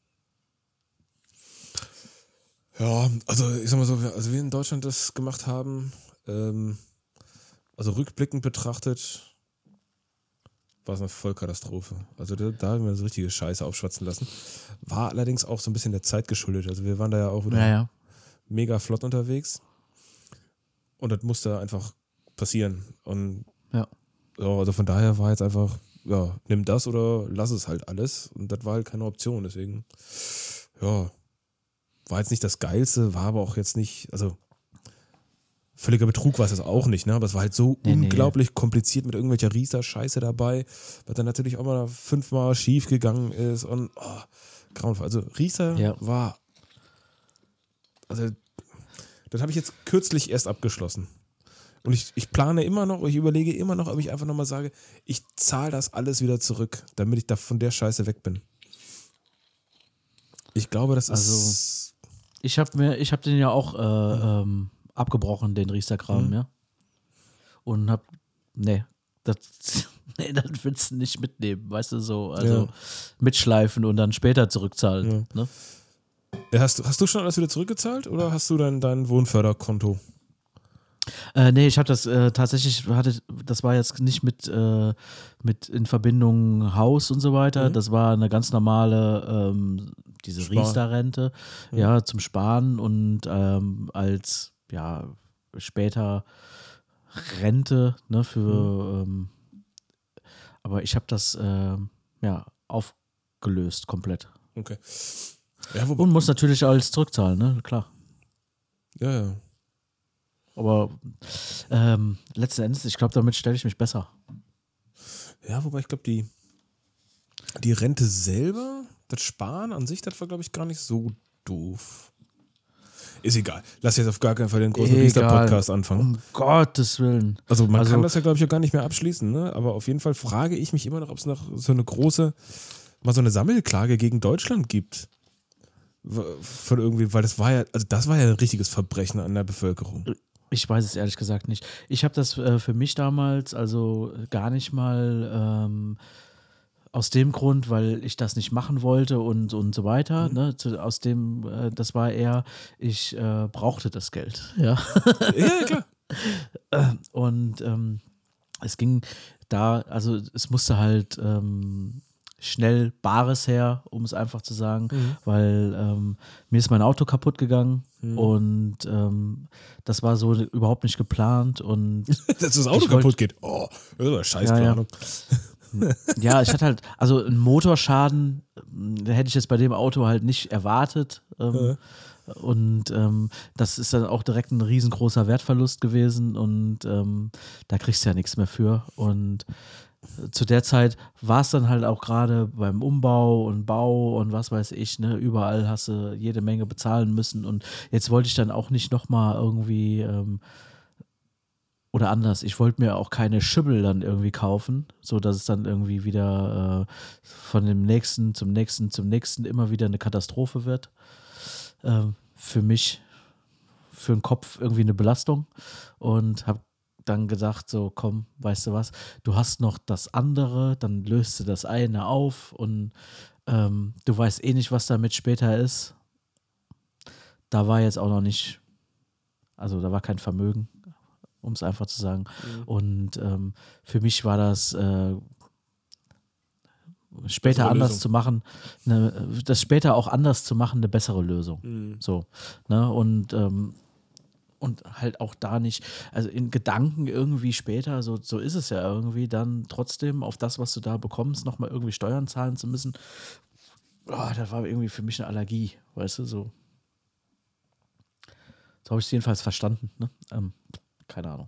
Ja, also ich sag mal so, also wir in Deutschland das gemacht haben, ähm, also rückblickend betrachtet, war es eine Vollkatastrophe. Also da, da haben wir so richtige Scheiße aufschwatzen lassen. War allerdings auch so ein bisschen der Zeit geschuldet. Also wir waren da ja auch wieder ja, ja. mega flott unterwegs. Und das musste einfach passieren. Und ja. ja, also von daher war jetzt einfach, ja, nimm das oder lass es halt alles. Und das war halt keine Option. Deswegen, ja, war jetzt nicht das Geilste, war aber auch jetzt nicht, also völliger Betrug war es das auch nicht, ne? Aber es war halt so nee, unglaublich nee. kompliziert mit irgendwelcher Riester-Scheiße dabei, was dann natürlich auch mal fünfmal schief gegangen ist und oh, grauenvoll. Also Riester ja. war, also das habe ich jetzt kürzlich erst abgeschlossen. Und ich, ich plane immer noch, ich überlege immer noch, ob ich einfach nochmal sage, ich zahle das alles wieder zurück, damit ich da von der Scheiße weg bin. Ich glaube, das also, ist... Ich habe mir, ich habe den ja auch äh, ähm, abgebrochen, den Riester-Kram, mhm. ja. Und hab, nee, das, nee, das willst du nicht mitnehmen, weißt du, so, also ja. mitschleifen und dann später zurückzahlen, ja. ne? Ja, hast, hast du schon alles wieder zurückgezahlt oder hast du dein, dein Wohnförderkonto? Äh, nee, ich habe das äh, tatsächlich, hatte, das war jetzt nicht mit, äh, mit in Verbindung Haus und so weiter, mhm. das war eine ganz normale, ähm, diese Spar. Riester-Rente, mhm. ja, zum Sparen und ähm, als, ja, später Rente, ne, für, mhm. ähm, aber ich habe das, äh, ja, aufgelöst komplett. Okay. Ja, wobei- Und muss natürlich alles zurückzahlen, ne? Klar. Ja, ja. Aber ähm, letzten Endes, ich glaube, damit stelle ich mich besser. Ja, wobei ich glaube, die, die Rente selber, das Sparen an sich, das war, glaube ich, gar nicht so doof. Ist egal. Lass jetzt auf gar keinen Fall den großen Egal. Riester-Podcast anfangen. Um Gottes Willen. Also man Also- kann das ja, glaube ich, auch gar nicht mehr abschließen, ne? Aber auf jeden Fall frage ich mich immer noch, ob es noch so eine große, mal so eine Sammelklage gegen Deutschland gibt. W- Von irgendwie, weil das war ja, also das war ja ein richtiges Verbrechen an der Bevölkerung. Ich weiß es ehrlich gesagt nicht. Ich habe das äh, für mich damals also gar nicht mal ähm, aus dem Grund, weil ich das nicht machen wollte und, und so weiter. Mhm. Ne? Zu, aus dem, äh, das war eher, ich äh, brauchte das Geld. Ja. Ja, ja, klar. Und ähm, es ging da, also es musste halt ähm, schnell Bares her, um es einfach zu sagen, Mhm. weil ähm, mir ist mein Auto kaputt gegangen Mhm. und ähm, das war so überhaupt nicht geplant und Dass das Auto Ich wollt- kaputt geht. Oh, das ist eine Scheißplanung. ja, ich hatte halt, also einen Motorschaden, ähm, hätte ich jetzt bei dem Auto halt nicht erwartet. Ähm, Und ähm, das ist dann auch direkt ein riesengroßer Wertverlust gewesen und ähm, da kriegst du ja nichts mehr für. Und äh, zu der Zeit war es dann halt auch gerade beim Umbau und Bau und was weiß ich, ne, überall hast du jede Menge bezahlen müssen. Und jetzt wollte ich dann auch nicht nochmal irgendwie ähm, oder anders, ich wollte mir auch keine Schibbel dann irgendwie kaufen, so dass es dann irgendwie wieder äh, von dem nächsten zum nächsten zum nächsten immer wieder eine Katastrophe wird. Ähm, für mich, für den Kopf irgendwie eine Belastung und habe dann gedacht, so komm, weißt du was, du hast noch das andere, dann löst du das eine auf und ähm, du weißt eh nicht, was damit später ist. Da war jetzt auch noch nicht, also da war kein Vermögen, um es einfach zu sagen. Mhm. Und ähm, für mich war das äh, später Bessere anders Lösung. zu machen, ne, das später auch anders zu machen, eine bessere Lösung. Mhm. So, ne, und ähm, und halt auch da nicht, also in Gedanken irgendwie später, so, so ist es ja irgendwie, dann trotzdem auf das, was du da bekommst, nochmal irgendwie Steuern zahlen zu müssen. Oh, das war irgendwie für mich eine Allergie, weißt du, so. So habe ich es jedenfalls verstanden, ne? Ähm, keine Ahnung.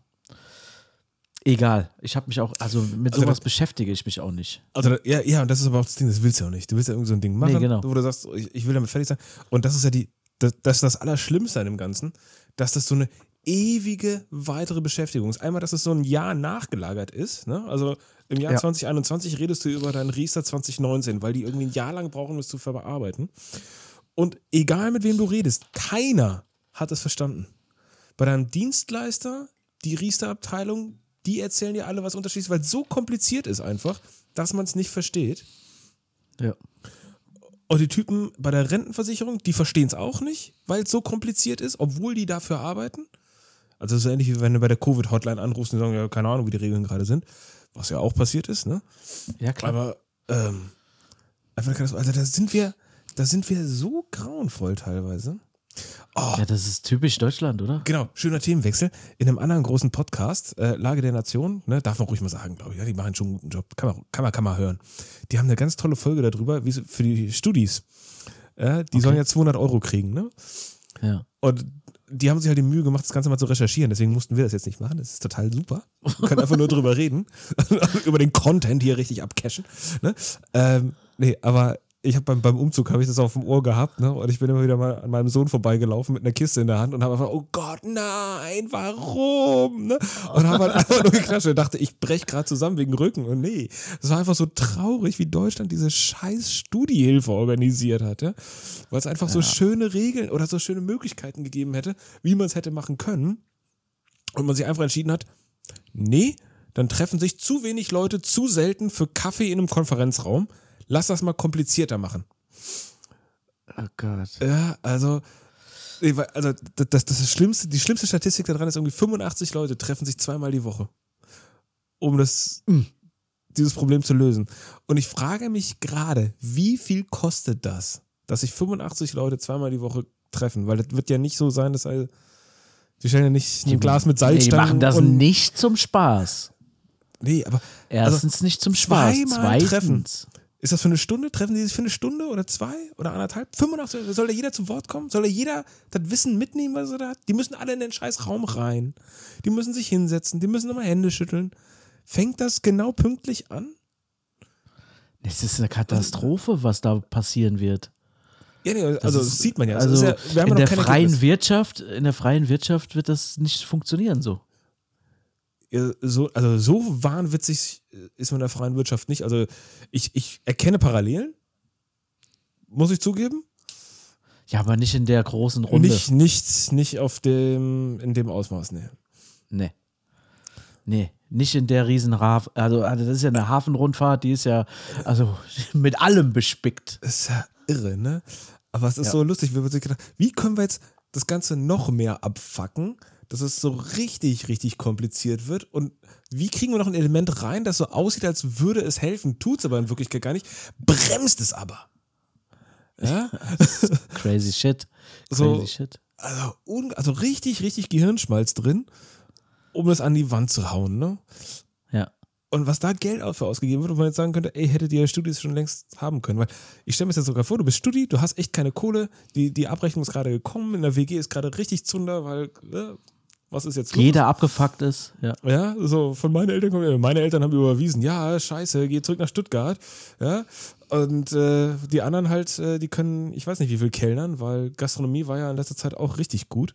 Egal, ich habe mich auch, also mit Also sowas das- beschäftige ich mich auch nicht. Also, da- ja, ja, und das ist aber auch das Ding, das willst du ja auch nicht. Du willst ja irgendwie so ein Ding machen, Nee, genau. wo du sagst, ich, ich will damit fertig sein. Und das ist ja die, das, das ist das Allerschlimmste an dem Ganzen, dass das so eine ewige weitere Beschäftigung ist. Einmal, dass es so ein Jahr nachgelagert ist. Ne? Also im Jahr Ja. zwanzig einundzwanzig redest du über deinen Riester zwanzig neunzehn, weil die irgendwie ein Jahr lang brauchen, um es zu verarbeiten. Und egal mit wem du redest, keiner hat es verstanden. Bei deinem Dienstleister, die Riester-Abteilung, die erzählen dir alle was unterschiedliches, weil es so kompliziert ist einfach, dass man es nicht versteht. Ja. Und die Typen bei der Rentenversicherung, die verstehen es auch nicht, weil es so kompliziert ist, obwohl die dafür arbeiten. Also so ähnlich wie wenn du bei der Covid-Hotline anrufst und sagen, ja, keine Ahnung, wie die Regeln gerade sind, was ja auch passiert ist, ne? Ja, klar. Aber ähm, einfach, also da sind wir, da sind wir so grauenvoll teilweise. Oh, Ja, das ist typisch Deutschland, oder? genau, schöner Themenwechsel. In einem anderen großen Podcast, äh, Lage der Nation, ne, darf man ruhig mal sagen, glaube ich, ja, die machen schon einen guten Job, kann man, kann man, kann man hören. Die haben eine ganz tolle Folge darüber, wie sie für die Studis, äh, die Okay. sollen ja zweihundert Euro kriegen, ne? Ja. Und die haben sich halt die Mühe gemacht, das Ganze mal zu recherchieren, deswegen mussten wir das jetzt nicht machen, das ist total super. Wir können einfach nur drüber reden, über den Content hier richtig abcashen, ne? Ähm, nee, aber ich habe beim, beim Umzug habe ich das auf dem Ohr gehabt, ne? Und ich bin immer wieder mal an meinem Sohn vorbeigelaufen mit einer Kiste in der Hand und habe einfach, oh Gott, nein, warum? Ne? Und habe halt einfach nur geklatscht und dachte, ich brech gerade zusammen wegen Rücken. Und nee, es war einfach so traurig, wie Deutschland diese scheiß Studiehilfe organisiert hat, ja? Weil es einfach so schöne Regeln oder so schöne Möglichkeiten gegeben hätte, wie man es hätte machen können. Und man sich einfach entschieden hat, nee, dann treffen sich zu wenig Leute zu selten für Kaffee in einem Konferenzraum. Lass das mal komplizierter machen. Oh Gott. Ja, also, nee, weil- also das, das, das Schlimmste, die schlimmste Statistik daran ist irgendwie fünfundachtzig Leute treffen sich zweimal die Woche, um das, dieses Problem zu lösen. Und ich frage mich gerade, wie viel kostet das, dass sich fünfundachtzig Leute zweimal die Woche treffen? Weil das wird ja nicht so sein, dass all, die stellen ja nicht ein Glas mit Nee, die Salzstangen machen das und, nicht zum Spaß. nee, aber Erstens nicht zum Spaß. zweimal Zweitens. Ist das für eine Stunde? Treffen die sich für eine Stunde oder zwei oder anderthalb? fünfundachtzig? Soll da jeder zu Wort kommen? Soll da jeder das Wissen mitnehmen, was er da hat? Die müssen alle in den scheiß Raum rein. Die müssen sich hinsetzen. Die müssen nochmal Hände schütteln. Fängt das genau pünktlich an? Es ist eine Katastrophe, was da passieren wird. Ja, nee, also das, ist, das sieht man ja. Also das ist ja wir haben in ja der noch keine freien Ergebnis. Wirtschaft, in der freien Wirtschaft wird das nicht funktionieren so. Ja, so, also so wahnwitzig ist man in der freien Wirtschaft nicht. Also ich, ich erkenne Parallelen, muss ich zugeben. Ja, aber nicht in der großen Runde. Nicht, nicht, nicht auf dem, in dem Ausmaß, ne. Nee. Nee, nicht in der riesen Hafen. Also, also das ist ja eine Hafenrundfahrt, die ist ja also mit allem bespickt. Das ist ja irre, ne? Aber es ist Ja. so lustig, wir haben sich gedacht, wie können wir jetzt das Ganze noch mehr abfacken, dass es so richtig, richtig kompliziert wird und wie kriegen wir noch ein Element rein, das so aussieht, als würde es helfen, tut es aber in Wirklichkeit gar nicht, bremst es aber. Ja? Crazy shit. Crazy So, shit. Also, un- also richtig, richtig Gehirnschmalz drin, um das an die Wand zu hauen, ne? Ja. Und was da Geld für ausgegeben wird, wo man jetzt sagen könnte, ey, hättet ihr Studis schon längst haben können. Weil ich stelle mir das jetzt sogar vor, du bist Studi, du hast echt keine Kohle, die, die Abrechnung ist gerade gekommen, in der W G ist gerade richtig Zunder, weil, ne, was ist jetzt los? Jeder abgefuckt ist. Ja. Ja, so von meinen Eltern kommen, meine Eltern haben überwiesen, ja, scheiße, geh zurück nach Stuttgart. Ja, und äh, die anderen halt, äh, die können, ich weiß nicht wie viel kellnern, weil Gastronomie war ja in letzter Zeit auch richtig gut.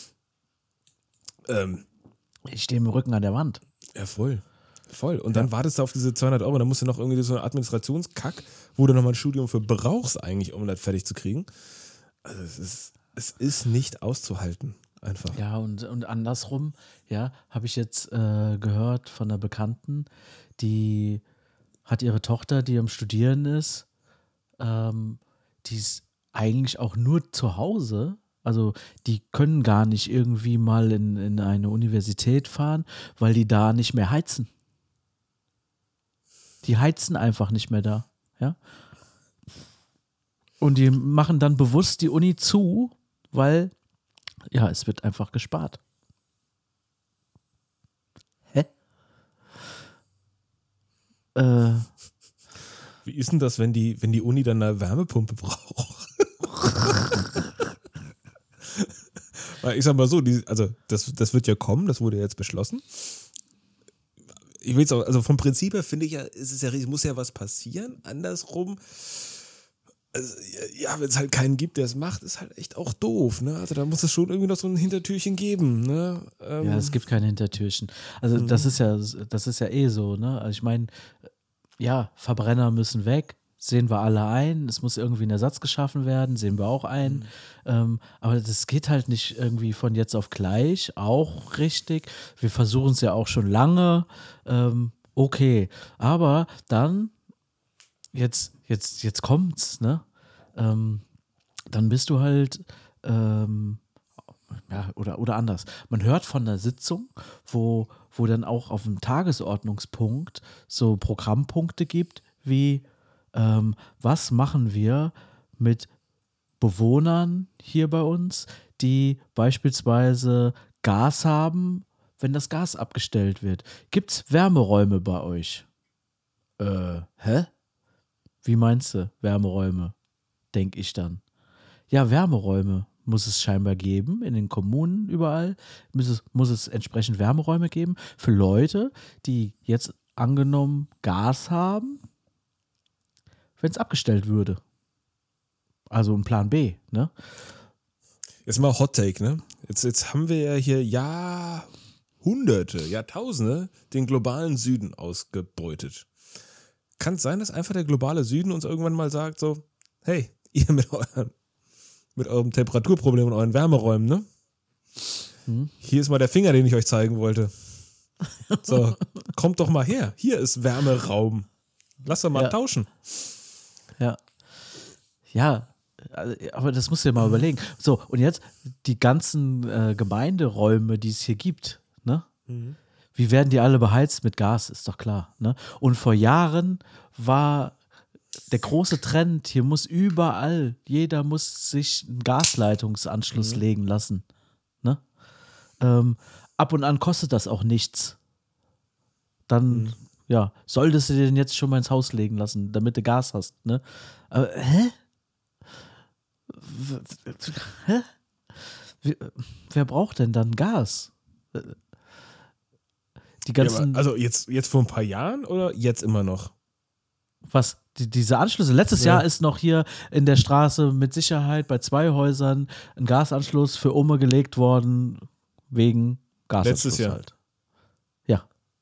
Ähm, Ich stehe im Rücken an der Wand. Ja, voll. Voll. Und dann wartest du auf diese zweihundert Euro, dann musst du noch irgendwie so einen Administrationskack, wo du nochmal ein Studium für brauchst eigentlich, um das fertig zu kriegen. Also es ist, es ist nicht auszuhalten, einfach. Ja, und, und andersrum, ja, habe ich jetzt äh, gehört von einer Bekannten, die hat ihre Tochter, die am Studieren ist, ähm, die ist eigentlich auch nur zu Hause. Also die können gar nicht irgendwie mal in, in eine Universität fahren, weil die da nicht mehr heizen. Die heizen einfach nicht mehr da, ja. Und die machen dann bewusst die Uni zu, weil, ja, es wird einfach gespart. Hä? Äh, Wie ist denn das, wenn die, wenn die Uni dann eine Wärmepumpe braucht? Weil ich sag mal so, die, also das, das wird ja kommen, das wurde ja jetzt beschlossen. Ich will jetzt auch, also vom Prinzip her finde ich ja, es ist ja, es muss ja was passieren. Andersrum, also, ja, wenn es halt keinen gibt, der es macht, ist halt echt auch doof, ne? Also da muss es schon irgendwie noch so ein Hintertürchen geben, ne? Ähm, ja, es gibt keine Hintertürchen. Also Mhm. das ist ja, das ist ja eh so, ne? Also ich meine, ja, Verbrenner müssen weg, sehen wir alle ein. Es muss irgendwie ein Ersatz geschaffen werden, sehen wir auch ein. Ähm, aber das geht halt nicht irgendwie von jetzt auf gleich, auch richtig. Wir versuchen es ja auch schon lange. Ähm, okay, aber dann, jetzt, jetzt, jetzt kommt's, ne? Ähm, dann bist du halt, ähm, ja, oder, oder anders. Man hört von einer Sitzung, wo, wo dann auch auf dem Tagesordnungspunkt so Programmpunkte gibt, wie ähm, was machen wir mit Bewohnern hier bei uns, die beispielsweise Gas haben, wenn das Gas abgestellt wird. Gibt es Wärmeräume bei euch? Äh, hä? Wie meinst du, Wärmeräume? Denke ich dann. Ja, Wärmeräume muss es scheinbar geben, in den Kommunen überall muss es, muss es entsprechend Wärmeräume geben für Leute, die jetzt angenommen Gas haben, wenn es abgestellt würde. Also ein Plan B, ne? Jetzt mal Hot Take, ne? Jetzt, jetzt haben wir ja hier Jahrhunderte, Jahrtausende den globalen Süden ausgebeutet. Kann es sein, dass einfach der globale Süden uns irgendwann mal sagt, so, hey, ihr mit eurem, mit eurem Temperaturproblem und euren Wärmeräumen, ne? Hm? Hier ist mal der Finger, den ich euch zeigen wollte. So, kommt doch mal her. Hier ist Wärmeraum. Lass doch mal Ja. tauschen. Ja. Ja, also, aber das musst du dir mal überlegen. So, und jetzt die ganzen äh, Gemeinderäume, die es hier gibt, ne? Mhm. Wie werden die alle beheizt mit Gas, ist doch klar, ne? Und vor Jahren war der große Trend, hier muss überall, jeder muss sich einen Gasleitungsanschluss Mhm. legen lassen, ne? Ähm, ab und an kostet das auch nichts. Dann Mhm. ja, solltest du dir den jetzt schon mal ins Haus legen lassen, damit du Gas hast, ne? Aber, hä? Hä? Wie, wer braucht denn dann Gas? Die ganzen. Ja, also jetzt, jetzt vor ein paar Jahren oder jetzt immer noch? Was? Die, diese Anschlüsse. Letztes ja. Jahr ist noch hier in der Straße mit Sicherheit bei zwei Häusern ein Gasanschluss für Ome gelegt worden, wegen Gasanschluss. Letztes Jahr. Halt. Ja.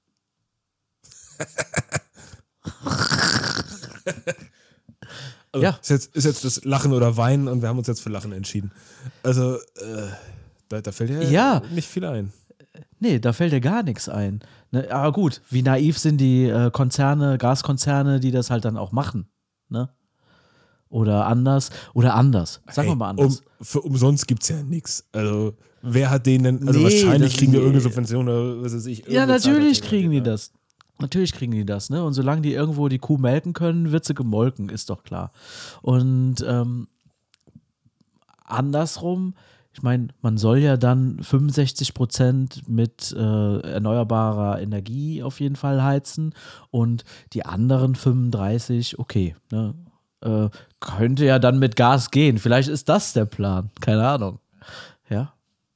Also ja. Ist jetzt, ist jetzt das Lachen oder Weinen und wir haben uns jetzt für Lachen entschieden. Also, äh, da, da fällt ja, ja nicht viel ein. Nee, da fällt ja gar nichts ein. Ne? Aber gut, wie naiv sind die äh, Konzerne, Gaskonzerne, die das halt dann auch machen. Ne? Oder anders. Oder anders. Sagen hey, wir mal anders. Um, für umsonst gibt es ja nichts. Also, wer hat denen, also nee, wahrscheinlich kriegen die nee. irgendeine Subvention oder was weiß ich. Ja, natürlich kriegen die das. Natürlich kriegen die das, ne? Und solange die irgendwo die Kuh melken können, wird sie gemolken, ist doch klar. Und ähm, andersrum, ich meine, man soll ja dann fünfundsechzig Prozent mit äh, erneuerbarer Energie auf jeden Fall heizen und die anderen fünfunddreißig, okay, ne? Äh, könnte ja dann mit Gas gehen. Vielleicht ist das der Plan, keine Ahnung. Ja.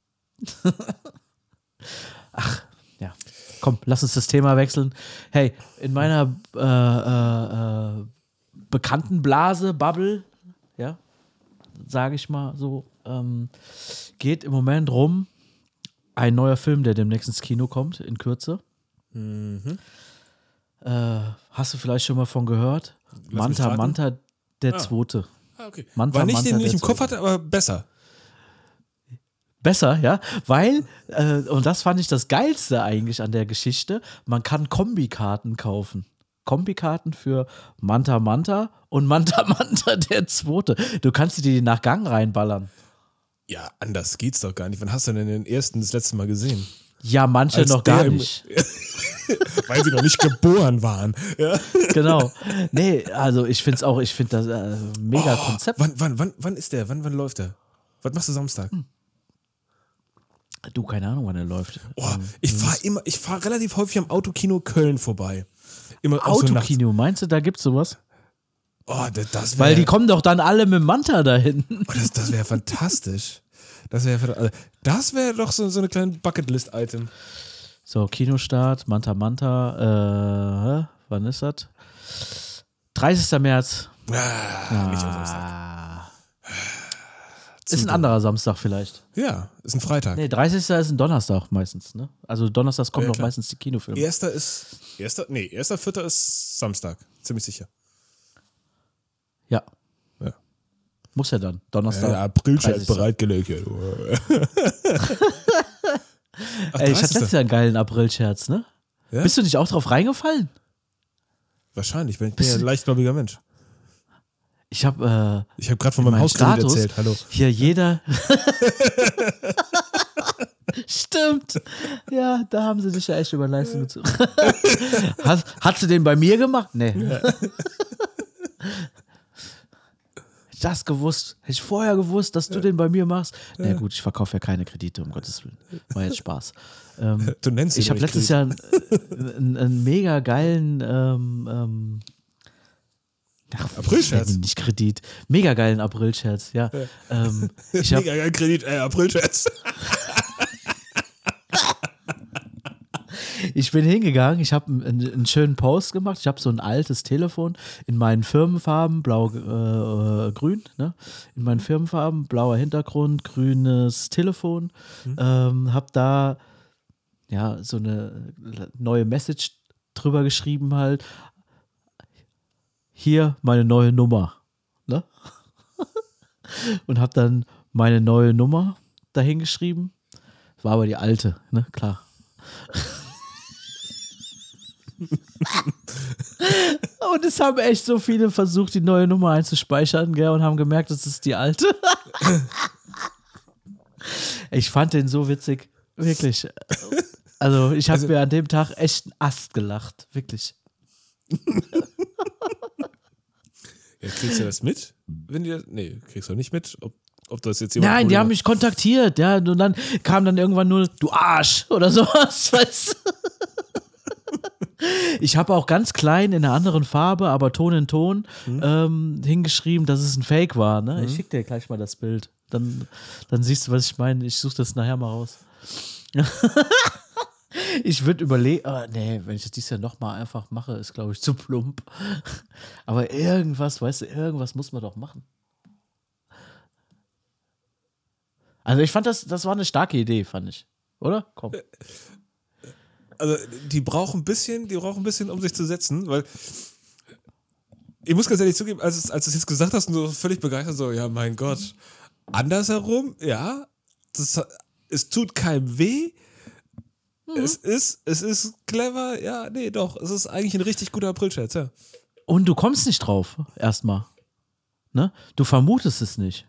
Ach, ja. Komm, lass uns das Thema wechseln. Hey, in meiner äh, äh, äh, bekannten Blase, Bubble, ja, sage ich mal so, ähm, geht im Moment rum ein neuer Film, der demnächst ins Kino kommt, in Kürze. Mhm. Äh, hast du vielleicht schon mal von gehört? Lass Manta Manta, der ah. Zweite. Ah, okay. Manta, War nicht, Manta, den ich im Zweite. Kopf hatte, aber besser. Besser, ja, weil, äh, und das fand ich das Geilste eigentlich an der Geschichte, man kann Kombikarten kaufen. Kombikarten für Manta Manta und Manta Manta der Zweite. Du kannst die nach Gang reinballern. Ja, anders geht's doch gar nicht. Wann hast du denn den ersten das letzte Mal gesehen? Ja, manche Als noch gar im, nicht. Weil sie noch nicht geboren waren. Ja. Genau. Nee, also ich finde es auch, ich finde das äh, mega oh, Konzept. Wann, wann, wann, wann ist der? Wann, wann läuft der? Was machst du Samstag? Hm. Du, keine Ahnung, wann er läuft. Oh, ich fahre immer, ich fahre relativ häufig am Autokino Köln vorbei. Immer Autokino, so meinst du, da gibt's sowas? Oh, das, das wär, Weil die kommen doch dann alle mit Manta dahin. Oh, das das wäre fantastisch. Das wäre das wäre doch so, so eine kleine Bucketlist-Item. So, Kinostart, Manta Manta, äh, wann ist das? dreißigster März. Ah, ah. Nicht am Samstag. Ist ein anderer Samstag vielleicht. Ja, ist ein Freitag. Nee, dreißigster ist ein Donnerstag meistens, ne? Also donnerstags kommen ja, doch meistens die Kinofilme. Erster ist, erster, nee, erster, vierter ist Samstag. Ziemlich sicher. Ja. Ja. Muss ja dann. Donnerstag. Ja, Aprilscherz bereitgelegt. Ach, Ey, ich hatte letztes Jahr einen geilen Aprilscherz, ne? Ja? Bist du nicht auch drauf reingefallen? Wahrscheinlich, bin ich bin ja ein leichtgläubiger Mensch. Ich habe äh, ich habe gerade von meinem Hauskredit erzählt. Hallo. Hier jeder. Stimmt. Ja, da haben sie dich ja echt über Leistung gezogen. Hast, hast du den bei mir gemacht? Nee. Ja. Hätte ich das gewusst, hätte ich vorher gewusst, dass du ja. den bei mir machst. Na ja. gut, ich verkaufe ja keine Kredite, um Gottes Willen. War jetzt Spaß. Ähm, du nennst ihn Ich habe letztes Jahr einen, einen, einen mega geilen ähm, ähm, Aprilscherz. Nicht Kredit. Mega geilen Aprilscherz, ja. ja. Ähm, ich Mega geilen Kredit, äh, Aprilscherz. Ich bin hingegangen, ich habe einen, einen schönen Post gemacht. Ich habe so ein altes Telefon in meinen Firmenfarben, blau, äh, grün, ne? In meinen Firmenfarben, blauer Hintergrund, grünes Telefon. Mhm. Ähm, habe da ja so eine neue Message drüber geschrieben halt. Hier meine neue Nummer, ne? Und habe dann meine neue Nummer dahin geschrieben. War aber die alte, ne? Klar. Und es haben echt so viele versucht, die neue Nummer einzuspeichern, gell, und haben gemerkt, das ist die alte. Ich fand den so witzig, wirklich. Also ich habe also, mir an dem Tag echt einen Ast gelacht, wirklich. Ja, kriegst du das mit? Wenn die, nee, kriegst du nicht mit, ob, ob das jetzt jemand. Nein, die haben mich kontaktiert, ja, und dann kam dann irgendwann nur, du Arsch oder sowas, weißt du? Ich habe auch ganz klein in einer anderen Farbe, aber Ton in Ton Mhm. ähm, hingeschrieben, dass es ein Fake war. Ne? Mhm. Ich schicke dir gleich mal das Bild. Dann, dann siehst du, was ich meine. Ich suche das nachher mal raus. Ich würde überlegen, oh, nee, wenn ich das dieses Jahr nochmal einfach mache, ist, glaube ich, zu plump. Aber irgendwas, weißt du, irgendwas muss man doch machen. Also ich fand das, das war eine starke Idee, fand ich. Oder? Komm. Also die brauchen ein bisschen, die brauchen ein bisschen, um sich zu setzen, weil ich muss ganz ehrlich zugeben, als, es, als du es jetzt gesagt hast und so völlig begeistert, so, ja, mein Gott, andersherum, ja, das, es tut keinem weh, mhm. es, ist, es ist clever, ja, nee, doch, es ist eigentlich ein richtig guter Aprilscherz, ja. Und du kommst nicht drauf, erstmal. Ne? Du vermutest es nicht.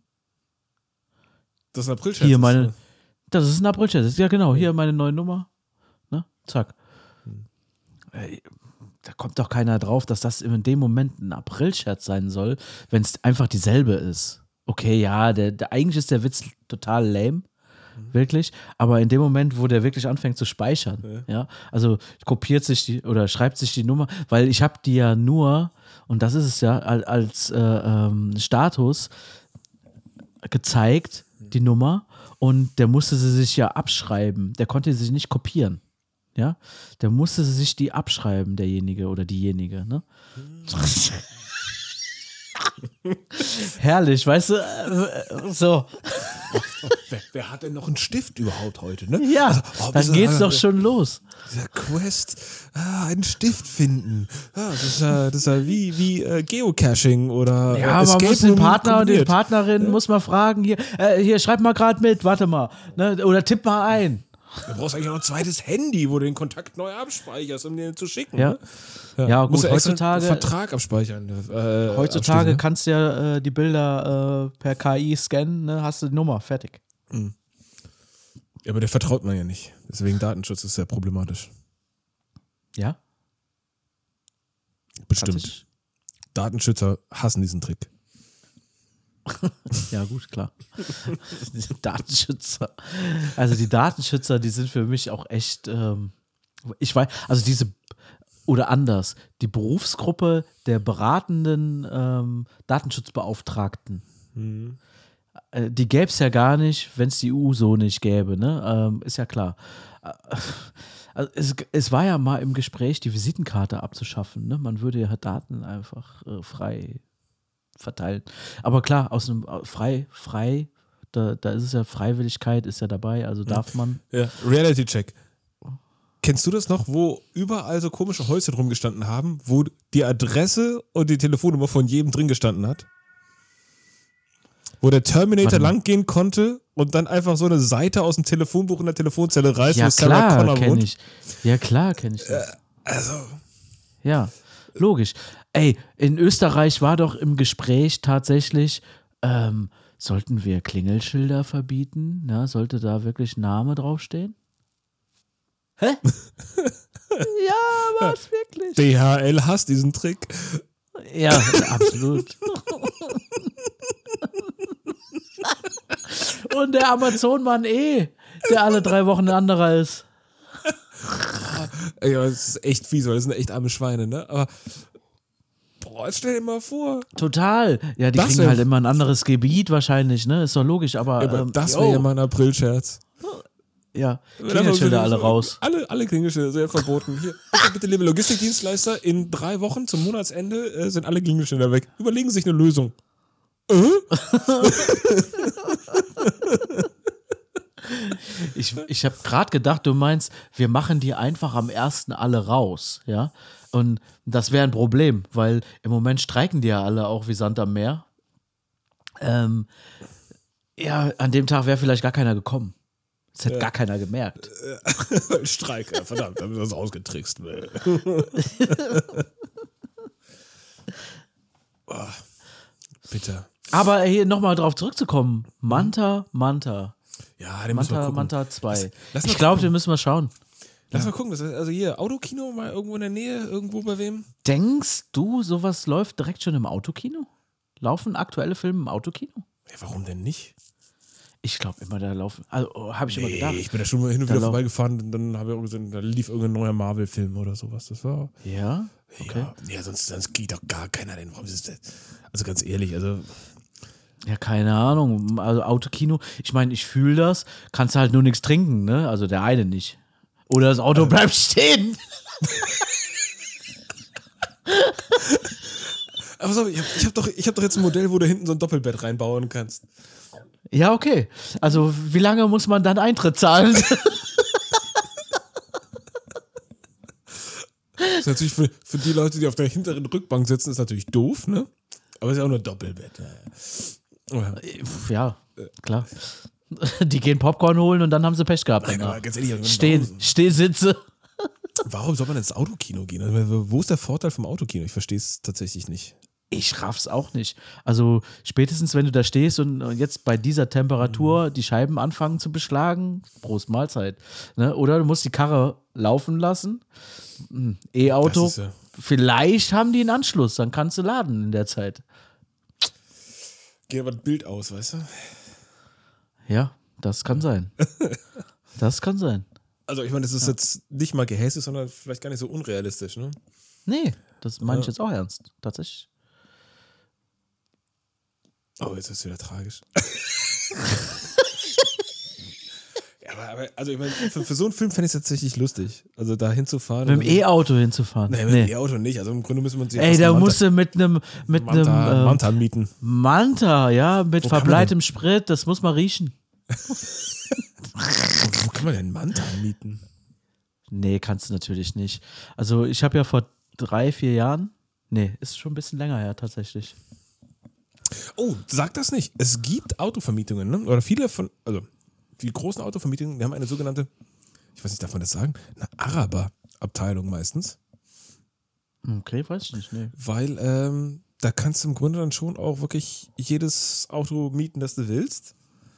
Das ist ein Aprilscherz. Hier meine, das ist ein Aprilscherz, ja genau, hier meine neue Nummer. Ne? Zack. Hm. Ey, da kommt doch keiner drauf, dass das in dem Moment ein Aprilscherz sein soll, wenn es einfach dieselbe ist. Okay, ja, der, der, eigentlich ist der Witz total lame, mhm. wirklich, aber in dem Moment, wo der wirklich anfängt zu speichern, ja, ja also kopiert sich die oder schreibt sich die Nummer, weil ich habe die ja nur, und das ist es ja, als äh, ähm, Status gezeigt, die Nummer, und der musste sie sich ja abschreiben, der konnte sie nicht kopieren. Ja, der musste sich die abschreiben, derjenige oder diejenige, ne? Herrlich, weißt du? So. Wer, wer hat denn noch einen Stift überhaupt heute, ne? Ja, also, oh, dann geht's äh, doch schon los. Dieser Quest, ah, einen Stift finden. Ah, das ist ja, das ist ja wie, wie äh, Geocaching oder ja, äh, man muss den Partner und die kombiniert. Partnerin ja. muss mal fragen, hier, äh, hier, schreib mal gerade mit, warte mal, ne? Oder tipp mal ein. Du brauchst eigentlich noch ein zweites Handy, wo du den Kontakt neu abspeicherst, um den zu schicken. Ja, ne? ja. ja gut, musst du heutzutage. Einen Vertrag abspeichern. Äh, heutzutage kannst du ja äh, die Bilder äh, per K I scannen, ne? Hast du die Nummer, fertig. Mhm. Ja, aber der vertraut man ja nicht. Deswegen Datenschutz ist sehr problematisch. Ja? Bestimmt. Datenschützer hassen diesen Trick. Ja, gut, klar. Datenschützer. Also die Datenschützer, die sind für mich auch echt, ähm, ich weiß, also diese, oder anders, die Berufsgruppe der beratenden ähm, Datenschutzbeauftragten, mhm. äh, die gäbe es ja gar nicht, wenn es die E U so nicht gäbe, ne? Ähm, ist ja klar. Also es, es war ja mal im Gespräch, die Visitenkarte abzuschaffen, ne? Man würde ja Daten einfach äh, frei verteilen. Aber klar, aus einem frei, frei, da, da ist es ja Freiwilligkeit, ist ja dabei, also darf man. Ja, Reality-Check. Kennst du das noch, wo überall so komische Häuschen drum gestanden haben, wo die Adresse und die Telefonnummer von jedem drin gestanden hat? Wo der Terminator langgehen konnte und dann einfach so eine Seite aus dem Telefonbuch in der Telefonzelle reißt, ja, wo Sarah Connor kenn wohnt? Ich. Ja, klar, kenne ich das. Äh, also. Ja, logisch. Ey, in Österreich war doch im Gespräch tatsächlich, ähm, sollten wir Klingelschilder verbieten? Ja, sollte da wirklich Name draufstehen? Hä? Ja, was wirklich? D H L hasst diesen Trick. Ja, absolut. Und der Amazon-Mann eh, der alle drei Wochen ein anderer ist. Ja, das ist echt fies, weil das sind echt arme Schweine, ne? Aber boah, jetzt stell dir mal vor. Total. Ja, die das kriegen wär, halt immer ein anderes Gebiet wahrscheinlich, ne? Ist doch logisch, aber. Ja, aber ähm, das wäre ja mal ein Aprilscherz. Ja, Klingelschilder alle raus. Alle, alle Klingelschilder sehr verboten. Hier, bitte, bitte, liebe Logistikdienstleister, in drei Wochen zum Monatsende äh, sind alle Klingelschilder weg. Überlegen Sie sich eine Lösung. Äh? Ich, ich habe gerade gedacht, du meinst, wir machen die einfach am ersten alle raus, ja? Und das wäre ein Problem, weil im Moment streiken die ja alle auch wie Sand am Meer. Ähm, ja, an dem Tag wäre vielleicht gar keiner gekommen. Das hätte ja. gar keiner gemerkt. Streik, ja, verdammt, da haben wir das ausgetrickst. Oh, bitte. Aber hier nochmal drauf zurückzukommen. Manta, Manta. Ja, den Manta, müssen wir gucken. Manta zwei. Lass, lass ich glaube, den müssen wir schauen. Lass ja. mal gucken. Das ist also hier, Autokino mal irgendwo in der Nähe, irgendwo bei wem? Denkst du, sowas läuft direkt schon im Autokino? Laufen aktuelle Filme im Autokino? Ja, warum denn nicht? Ich glaube immer, da laufen, also habe ich immer gedacht. Ich bin da schon mal hin und Da wieder lau- vorbeigefahren und dann habe ich auch gesehen, da lief irgendein neuer Marvel-Film oder sowas. Das war. Ja? Okay. Ja, ja sonst, sonst geht doch gar keiner den. Warum ist das? Also ganz ehrlich, also. Ja, keine Ahnung. Also Autokino, ich meine, ich fühle das, kannst halt nur nichts trinken, ne? Also der eine nicht. Oder das Auto bleibt stehen. Aber so, ich habe ich hab doch, ich hab doch jetzt ein Modell, wo du hinten so ein Doppelbett reinbauen kannst. Ja, okay. Also wie lange muss man dann Eintritt zahlen? Das ist natürlich für, für die Leute, die auf der hinteren Rückbank sitzen, ist natürlich doof, ne? Aber es ist ja auch nur Doppelbett. Ja, ja. Ja, klar. Die gehen Popcorn holen und dann haben sie Pech gehabt. Nein, danach. aber ganz ehrlich, Stehen, warum, Stehsitze. warum soll man ins Autokino gehen? Also, wo ist der Vorteil vom Autokino? Ich verstehe es tatsächlich nicht. Ich raff's auch nicht. Also spätestens, wenn du da stehst und jetzt bei dieser Temperatur die Scheiben anfangen zu beschlagen, Prost Mahlzeit. Ne? Oder du musst die Karre laufen lassen. Hm, E-Auto, Das ist ja- vielleicht haben die einen Anschluss, dann kannst du laden in der Zeit. Geht aber das Bild aus, weißt du? Ja, das kann sein. Das kann sein. Also ich meine, das ist jetzt nicht mal gehässig, sondern vielleicht gar nicht so unrealistisch, ne? Nee, das meine ich Ja. jetzt auch ernst. Tatsächlich. Oh, jetzt ist es wieder tragisch. ja, aber, aber, also ich meine, für, für so einen Film fände ich es tatsächlich lustig. Also da hinzufahren. Mit dem E-Auto hinzufahren. Nee, mit dem Nee. E-Auto nicht. Also im Grunde müssen wir uns Ey, da musst du mit einem mit einem Manta, ähm, Manta mieten. Manta, ja, mit Wo kann man verbleitem Sprit, das muss man riechen. Wo kann man denn Manta mieten? Nee, kannst du natürlich nicht. Also ich habe ja vor drei, vier Jahren, nee, ist schon ein bisschen länger her tatsächlich. Oh, sag das nicht. Es gibt Autovermietungen, ne? Oder viele von, also die großen Autovermietungen, die haben eine sogenannte, ich weiß nicht, darf man das sagen? Eine Araber-Abteilung meistens. Okay, weiß ich nicht, nee. Weil ähm, da kannst du im Grunde dann schon auch wirklich jedes Auto mieten, das du willst.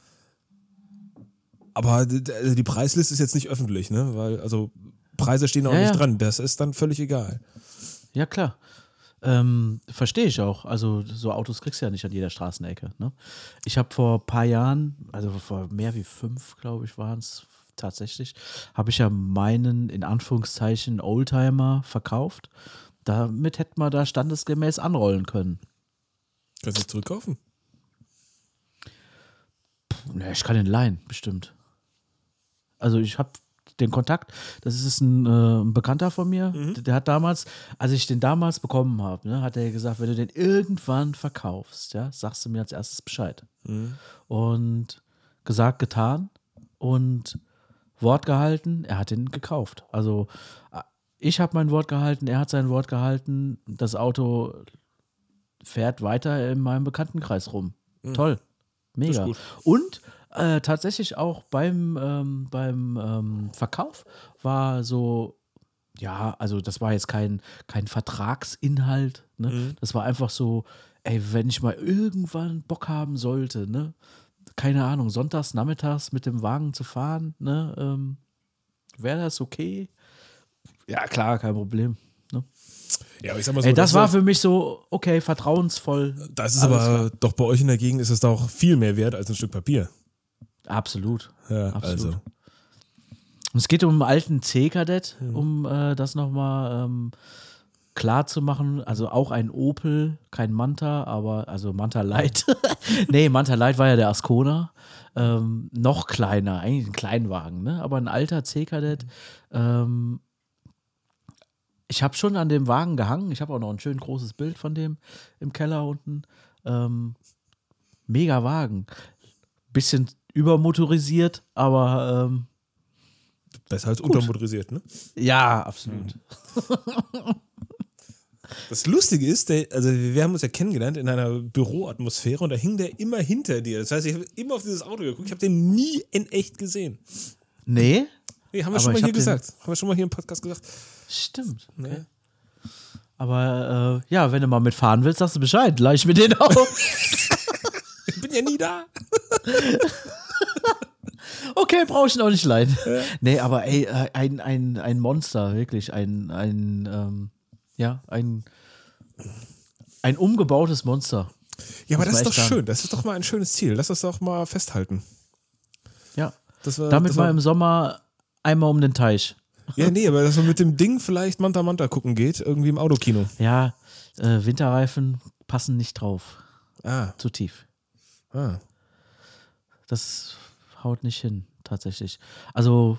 Aber d- d- also die Preisliste ist jetzt nicht öffentlich, ne? Weil, also Preise stehen auch Ja, nicht ja. dran. Das ist dann völlig egal. Ja, klar. Ähm, verstehe ich auch. Also so Autos kriegst du ja nicht an jeder Straßenecke. Ne? Ich habe vor ein paar Jahren, also vor mehr wie fünf, glaube ich, waren es tatsächlich, habe ich ja meinen, in Anführungszeichen, Oldtimer verkauft. Damit hätte man da standesgemäß anrollen können. Kannst du zurückkaufen? Na, ich kann den leihen, bestimmt. Also ich habe den Kontakt, das ist ein, äh, ein Bekannter von mir, Mhm. der, der hat damals, als ich den damals bekommen habe, ne, hat er gesagt, wenn du den irgendwann verkaufst, ja, sagst du mir als erstes Bescheid. Mhm. Und gesagt, getan und Wort gehalten, er hat ihn gekauft. Also äh, ich habe mein Wort gehalten, er hat sein Wort gehalten, das Auto fährt weiter in meinem Bekanntenkreis rum. Toll, mega. gut. Und äh, tatsächlich auch beim, ähm, beim ähm, Verkauf war so, ja, also das war jetzt kein, kein Vertragsinhalt, ne? Mhm. Das war einfach so, ey, wenn ich mal irgendwann Bock haben sollte, ne, keine Ahnung, sonntags, nachmittags mit dem Wagen zu fahren, ne, ähm, wäre das okay? Ja, klar, kein Problem. Ne? Ja, aber ich sag mal so, Ey, das ist war ja- für mich so, okay, vertrauensvoll. Das ist Alles aber klar. doch bei euch in der Gegend ist es doch viel mehr wert als ein Stück Papier. Absolut. Ja, Absolut. also. Und es geht um einen alten C-Kadett, um äh, das nochmal ähm, klar zu machen. Also auch ein Opel, kein Manta, aber also Manta Light. Nee, Manta Light war ja der Ascona. Ähm, noch kleiner, eigentlich ein Kleinwagen, ne? Aber ein alter C-Kadett. Ähm, ich habe schon an dem Wagen gehangen. Ich habe auch noch ein schön großes Bild von dem im Keller unten. Ähm, mega Wagen. Bisschen übermotorisiert, aber ähm, Besser als untermotorisiert, ne? ja, absolut. Das Lustige ist, der, also wir haben uns ja kennengelernt in einer Büroatmosphäre und da hing der immer hinter dir. Das heißt, ich habe immer auf dieses Auto geguckt. Ich habe den nie in echt gesehen. Nee, Nee, haben wir Aber schon mal ich hier hab den- gesagt. Haben wir schon mal hier im Podcast gesagt. stimmt. Okay. Ne? Aber äh, ja, wenn du mal mitfahren willst, sagst du Bescheid. Leih ich mir den auch. Ich bin ja nie da. Okay, brauche ich ihn auch nicht leihen. Nee, aber ey, äh, ein, ein, ein Monster, wirklich. Ein, ein, ähm, ja, ein, ein umgebautes Monster. Ja, aber Muss das ist man doch echt sagen. schön. Das ist doch mal ein schönes Ziel. Lass das doch mal festhalten. Das war, Damit das mal war, im Sommer einmal um den Teich. Ja, nee, aber dass man mit dem Ding vielleicht Manta Manta gucken geht, irgendwie im Autokino. Ja, äh, Winterreifen passen nicht drauf. Ah. Zu tief. Ah. Das haut nicht hin, tatsächlich. Also,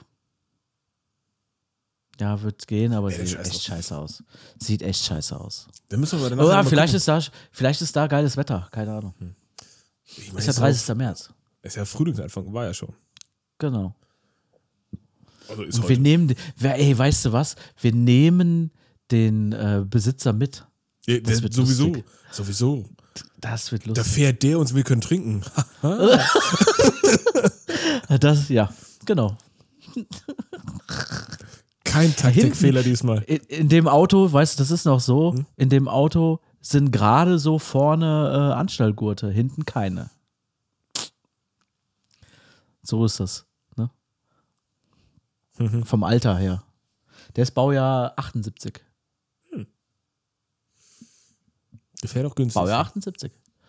ja, wird gehen, aber Ja, der sieht Scheiß echt auf. scheiße aus. Sieht echt scheiße aus. Dann müssen wir danach Oder mal vielleicht gucken. ist, da, vielleicht ist da geiles Wetter, keine Ahnung. Ich meine, Ist ja ist dreißigster März. Ist ja Frühlingsanfang, war ja schon. Genau. Also ist Und wir heute. nehmen, den- wer- ey, weißt du was? Wir nehmen den äh, Besitzer mit. Ja, das der- wird sowieso. lustig. Sowieso. Das wird Da lustig. fährt der uns, wir können trinken. Das, ja, genau. Kein Taktikfehler diesmal. In, in dem Auto, weißt du, das ist noch so, Hm? in dem Auto sind gerade so vorne äh, Anstallgurte, hinten keine. So ist das, ne? Mhm. Vom Alter her. Der ist Baujahr achtundsiebzig. Der fährt auch günstig. Baujahr achtundsiebzig.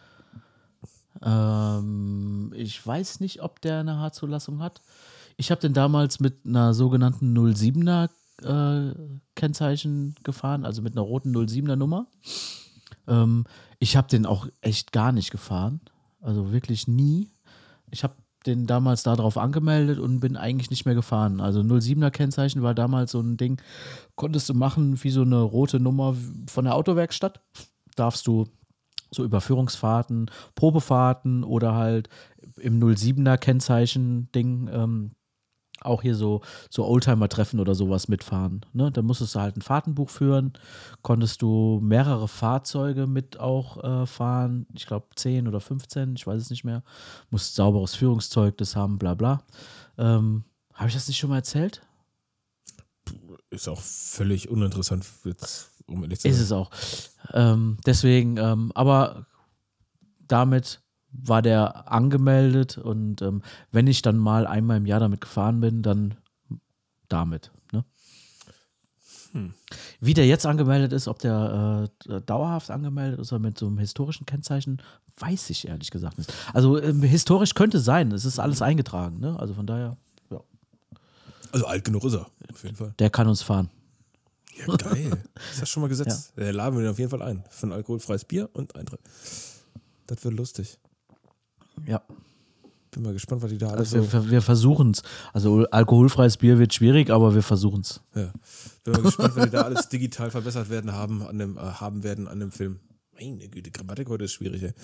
Ähm, ich weiß nicht, ob der eine H-Zulassung hat. Ich habe den damals mit einer sogenannten null siebener äh, Kennzeichen gefahren, also mit einer roten null siebener Nummer. Ähm, ich habe den auch echt gar nicht gefahren, also wirklich nie. Ich habe den damals darauf angemeldet und bin eigentlich nicht mehr gefahren. Also null siebener Kennzeichen war damals so ein Ding, konntest du machen wie so eine rote Nummer von der Autowerkstatt. Darfst du so Überführungsfahrten, Probefahrten oder halt im null siebener Kennzeichen-Ding ähm, auch hier so, so Oldtimer-Treffen oder sowas mitfahren. Ne? Da musstest du halt ein Fahrtenbuch führen, konntest du mehrere Fahrzeuge mit auch äh, fahren, ich glaube zehn oder fünfzehn, ich weiß es nicht mehr, musst sauberes Führungszeugnis haben, bla bla. Ähm, Habe ich das nicht schon mal erzählt? Ist auch völlig uninteressant, jetzt, um ehrlich zu Ist sein. es auch. Ähm, deswegen, ähm, aber damit war der angemeldet und ähm, wenn ich dann mal einmal im Jahr damit gefahren bin, dann damit. Ne? Hm. Wie der jetzt angemeldet ist, ob der äh, dauerhaft angemeldet ist oder mit so einem historischen Kennzeichen, weiß ich ehrlich gesagt nicht. Also ähm, historisch könnte sein, es ist alles eingetragen. Ne? Also von daher, ja, Also alt genug ist er, auf jeden Fall. der kann uns fahren. Ja, geil. Ist das schon mal gesetzt? Ja. Laden wir den auf jeden Fall ein. Für ein alkoholfreies Bier und Eintritt. Das wird lustig. Ja. Bin mal gespannt, was die da alles Also so. wir, wir versuchen es. Also alkoholfreies Bier wird schwierig, aber wir versuchen es. Ja. Bin mal gespannt, was die da alles digital verbessert werden haben, an dem, äh, haben werden an dem Film. Meine Güte, Grammatik heute ist schwierig, ey.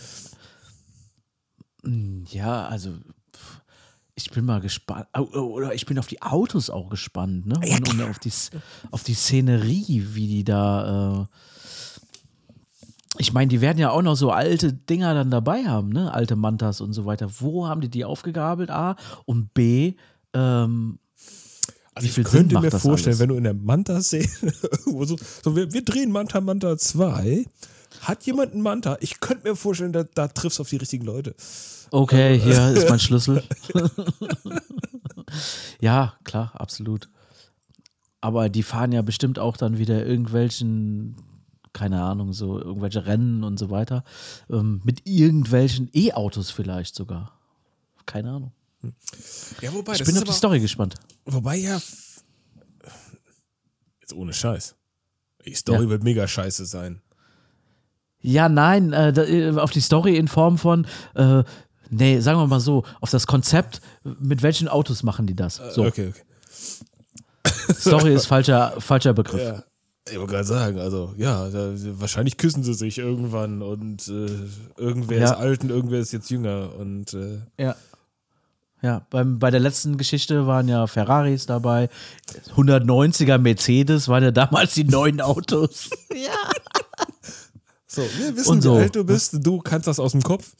Ja, also pff, ich bin mal gespannt. Au- au- Oder ich bin auf die Autos auch gespannt, ne? Und, und auf, die, auf die Szenerie, wie die da. Äh ich meine, die werden ja auch noch so alte Dinger dann dabei haben, ne? Alte Mantas und so weiter. Wo haben die die aufgegabelt? A. Und B. Ähm, Also Wie viel ich Sinn könnte macht mir das vorstellen, alles? wenn du in der Manta-Szene irgendwo so, so wir, wir drehen Manta Manta zwei. Hat jemand einen Manta? Ich könnte mir vorstellen, da, da triffst du auf die richtigen Leute. okay, hier ist mein Schlüssel. Ja, klar, absolut. Aber die fahren ja bestimmt auch dann wieder irgendwelchen, keine Ahnung, so irgendwelche Rennen und so weiter. Ähm, mit irgendwelchen E-Autos vielleicht sogar. Keine Ahnung. Ja, wobei, Ich das bin ist auf die aber, Story gespannt. Wobei ja, f- jetzt ohne Scheiß. Die Story Ja. wird mega scheiße sein. Ja, nein, äh, da, äh, auf die Story in Form von, äh, nee, sagen wir mal so, auf das Konzept, mit welchen Autos machen die das? So, Okay, okay. Story ist falscher, falscher Begriff. Ja. Ich wollte gerade sagen, also ja, da, wahrscheinlich küssen sie sich irgendwann und äh, irgendwer Ja. ist alt und irgendwer ist jetzt jünger und äh, Ja. Ja, beim, bei der letzten Geschichte waren ja Ferraris dabei, hundertneunziger Mercedes waren ja damals die neuen Autos. so, wir wissen, Und so. wie alt du bist, du kannst das aus dem Kopf.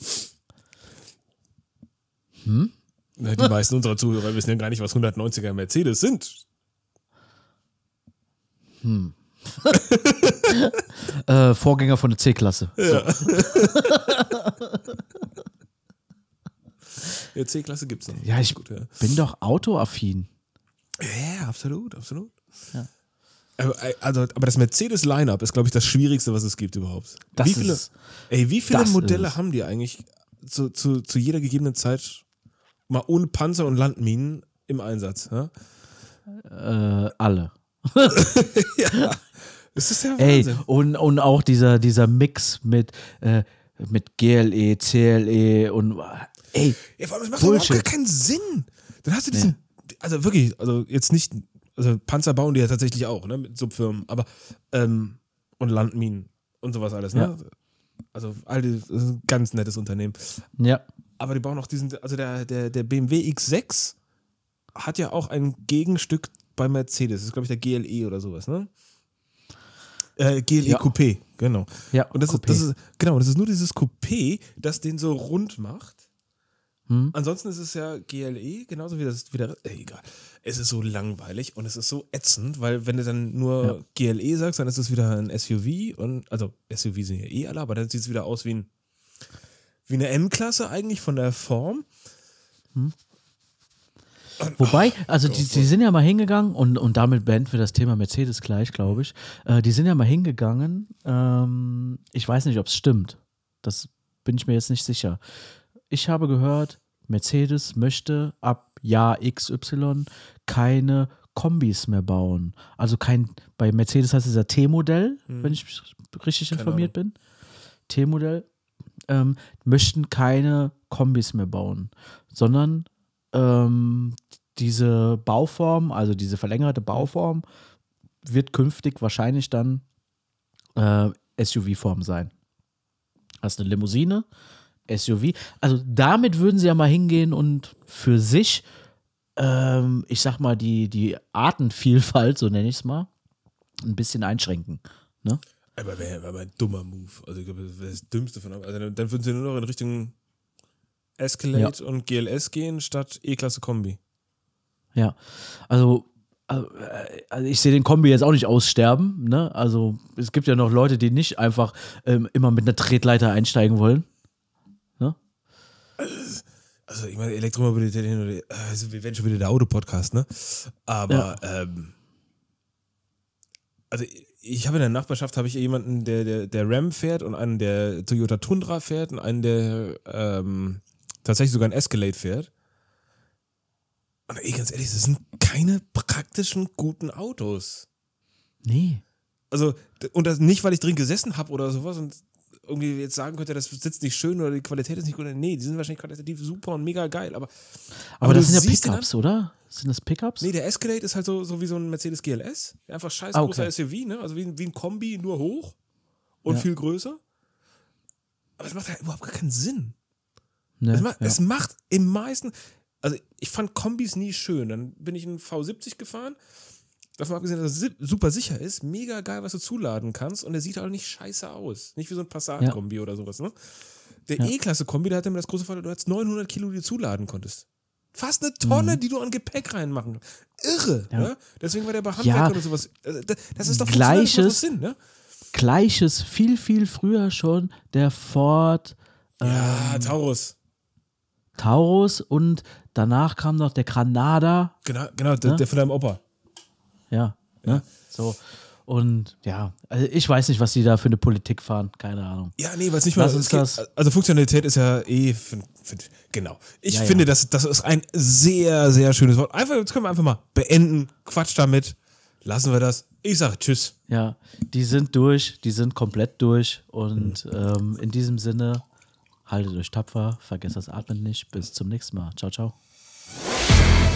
Hm? Na, die meisten unserer Zuhörer wissen ja gar nicht, was hundertneunziger Mercedes sind. Äh, Vorgänger von der C-Klasse. Ja. Ja, C-Klasse gibt's noch. Ja, ich Gut, ja. bin doch autoaffin. Ja, absolut, absolut. Ja. Aber, also, aber das Mercedes-Line-Up ist, glaube ich, das Schwierigste, was es gibt überhaupt. Das wie ist viele, es. ey, wie viele Das ist Modelle es. haben die eigentlich zu, zu, zu jeder gegebenen Zeit mal ohne Panzer und Landminen im Einsatz. Ja? Äh, alle. Ja. Das ist ja Ey, Wahnsinn. und, und auch dieser, dieser Mix mit, äh, mit G L E, C L E und ey, Ja, vor allem, das macht überhaupt gar keinen Sinn. Dann hast du diesen, nee. also wirklich, also jetzt nicht, also Panzer bauen die ja tatsächlich auch, ne, mit Subfirmen, aber, ähm, und Landminen und sowas alles, ne? Ja. Also, all die, das ist ein ganz nettes Unternehmen. Ja. Aber die bauen auch diesen, also der, der, der B M W X sechs hat ja auch ein Gegenstück bei Mercedes. Das ist, glaube ich, der G L E oder sowas, ne? Äh, G L E Ja. Coupé, genau. Ja, und das ist, das ist, genau, das ist nur dieses Coupé, das den so rund macht. Hm? Ansonsten ist es ja G L E, genauso wie das wieder. Äh, egal. Es ist so langweilig und es ist so ätzend, weil wenn du dann nur Ja. G L E sagst, dann ist es wieder ein S U V und also S U V sind ja eh alle, aber dann sieht es wieder aus wie, ein, wie eine M-Klasse eigentlich von der Form. Hm? Wobei, also die, die sind ja mal hingegangen und, und damit beenden wir das Thema Mercedes gleich, glaube ich. Äh, die sind ja mal hingegangen, ähm, ich weiß nicht, ob es stimmt. Das bin ich mir jetzt nicht sicher. Ich habe gehört, Mercedes möchte ab Jahr X Y keine Kombis mehr bauen. Also kein, bei Mercedes heißt es ja T-Modell, Hm. wenn ich richtig Keine informiert bin. T-Modell. Ähm, möchten keine Kombis mehr bauen, sondern ähm, diese Bauform, also diese verlängerte Bauform, wird künftig wahrscheinlich dann äh, S U V-Form sein. Hast eine Limousine, S U V. Also damit würden sie ja mal hingehen und für sich, ähm, ich sag mal, die, die Artenvielfalt, so nenne ich es mal, ein bisschen einschränken. Ne? Aber wäre wär ein dummer Move. Also ich glaube, das wäre das Dümmste von allem. Also dann, dann würden sie nur noch in Richtung Escalade und G L S gehen, statt E-Klasse Kombi. Ja, also, also ich sehe den Kombi jetzt auch nicht aussterben. Ne? Also es gibt ja noch Leute, die nicht einfach ähm, immer mit einer Tretleiter einsteigen wollen. Ne? Also ich meine, Elektromobilität hin oder also wir werden schon wieder der Autopodcast, ne? Aber ja. ähm, also ich habe in der Nachbarschaft habe ich jemanden, der, der, der Ram fährt und einen, der Toyota Tundra fährt und einen, der ähm, tatsächlich sogar ein Escalade fährt. Und ey, ganz ehrlich, das sind keine praktischen, guten Autos. Nee. Also, und das nicht, weil ich drin gesessen habe oder sowas und irgendwie jetzt sagen könnte, das sitzt nicht schön oder die Qualität ist nicht gut. Nee, die sind wahrscheinlich qualitativ super und mega geil. Aber, aber, aber das sind ja Pickups, oder? Sind das Pickups? Nee, der Escalade ist halt so, so wie so ein Mercedes G L S. Einfach scheiß ah, großer okay. S U V, ne? Also wie, wie ein Kombi, nur hoch und ja. viel größer. Aber es macht ja überhaupt gar keinen Sinn. Ne, es, macht, ja. es macht im meisten. Also ich fand Kombis nie schön. Dann bin ich in V siebzig gefahren. Davon abgesehen, dass er super sicher ist, mega geil, was du zuladen kannst und der sieht auch nicht scheiße aus. Nicht wie so ein Passat-Kombi ja. oder sowas, ne? Der ja. E-Klasse-Kombi, der hatte mir das große Vorteil, du hattest neunhundert Kilo, die du zuladen konntest. Fast eine Tonne, mhm. die du an Gepäck reinmachen kannst. Irre, ja. ne? Deswegen war der bei Handwerkern ja. und sowas. Das ist doch Gleiches, Sinn, ne? Gleiches, viel, viel früher schon, der Ford Ja, ähm, Taurus. Taurus und danach kam noch der Granada. Genau, genau der, ne? der von deinem Opa. Ja, ne? Ja. So. Und ja, also ich weiß nicht, was die da für eine Politik fahren, keine Ahnung. Ja, nee, was nicht mal. Lass das. Also Funktionalität ist ja eh, find, find, genau. Ich ja, finde, ja. Das, das ist ein sehr, sehr schönes Wort. Einfach, jetzt können wir einfach mal beenden. Quatsch damit. Lassen wir das. Ich sage Tschüss. Ja, die sind durch, die sind komplett durch. Und ähm, in diesem Sinne, haltet euch tapfer, vergesst das Atmen nicht. Bis zum nächsten Mal. Ciao, ciao.